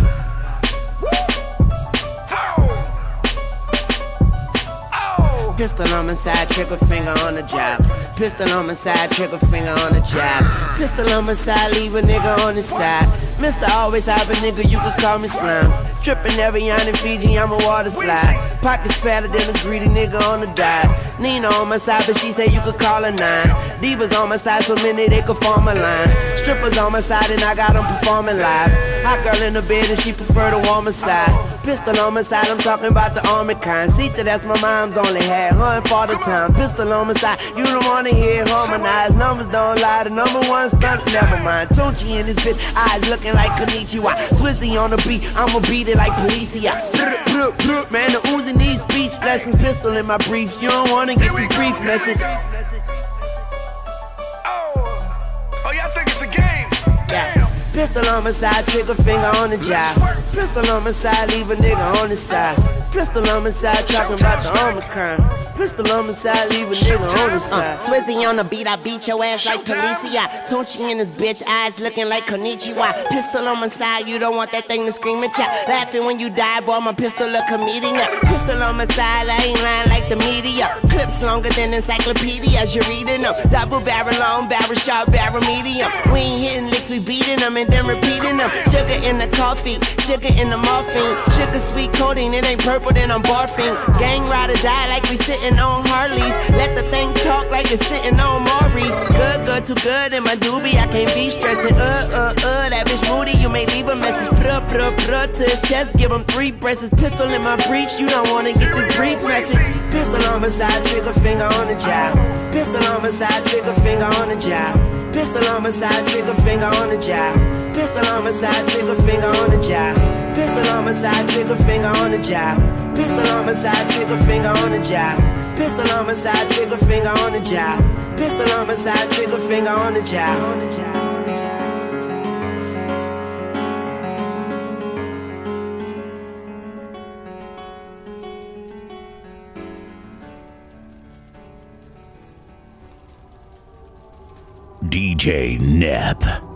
Pistol on my side, trigger finger on the job. Pistol on my side, trigger finger on the job. Pistol on my side, leave a nigga on the side. Mister always have a nigga, you can call me slime. Trippin' every on in Fiji, I'm a water slide. Pockets fatter than a greedy nigga on the dive. Nina on my side, but she say you could call her nine. Divas on my side, so many they could form a line. Strippers on my side, and I got them performing live. Hot girl in the bed, and she prefer the warmer side. Pistol on my side, I'm talking about the army kind. See that that's my mom's only had, her and father time. Pistol on my side, you don't wanna hear harmonized. Numbers don't lie, the number one stunt, never mind. Tunchi in this bitch, eyes looking like Konnichiwa. Swizzy on the beat, I'ma beat it like Policia. Man, the Uzi needs speech lessons. Pistol in my briefs, you don't wanna get this brief message. Oh, y'all think it's a game? Yeah. Pistol on my side, trigger finger on the job. Pistol on my side, leave a nigga on the side. Pistol on my side, talking about the Omicron. Pistol on my side, leave a nigga on the side. Uh, Swizzy on the beat, I beat your ass like Policia. Tunchi in this bitch, eyes looking like Konnichiwa. Pistol on my side, you don't want that thing to scream at ya. Laughing when you die, boy, my pistol a comedian. Pistol on my side, I ain't lying like the media. Clips longer than encyclopedias, you're reading them. Double barrel long, barrel sharp, barrel medium. We ain't hitting licks, we beating them and then repeating them. Sugar in the coffee, sugar in the morphine. Sugar sweet coating, it ain't purple, then I'm barfing. Gang ride or die like we sitting on Harleys. Let the thing talk like it's sitting on Maury. Good, good, too good in my doobie, I can't be stressing. Uh, uh, uh, that bitch moody, you may leave a message. Pruh, pruh, pruh, to his chest, give him three breasts. Pistol in my briefs, you don't wanna get this brief message. Pistol on my side, trigger finger on the job. Pistol on my side, trigger finger on the job. Pistol on my side, trigger finger on the job. Pistol on my side, trigger finger on the job. Pistol on my side, trigger finger on the job. Pistol on my side, trigger finger on the job. Pistol on my side, trigger finger on the job. Pistol on my side, trigger finger on the job. On the job. D J Nep.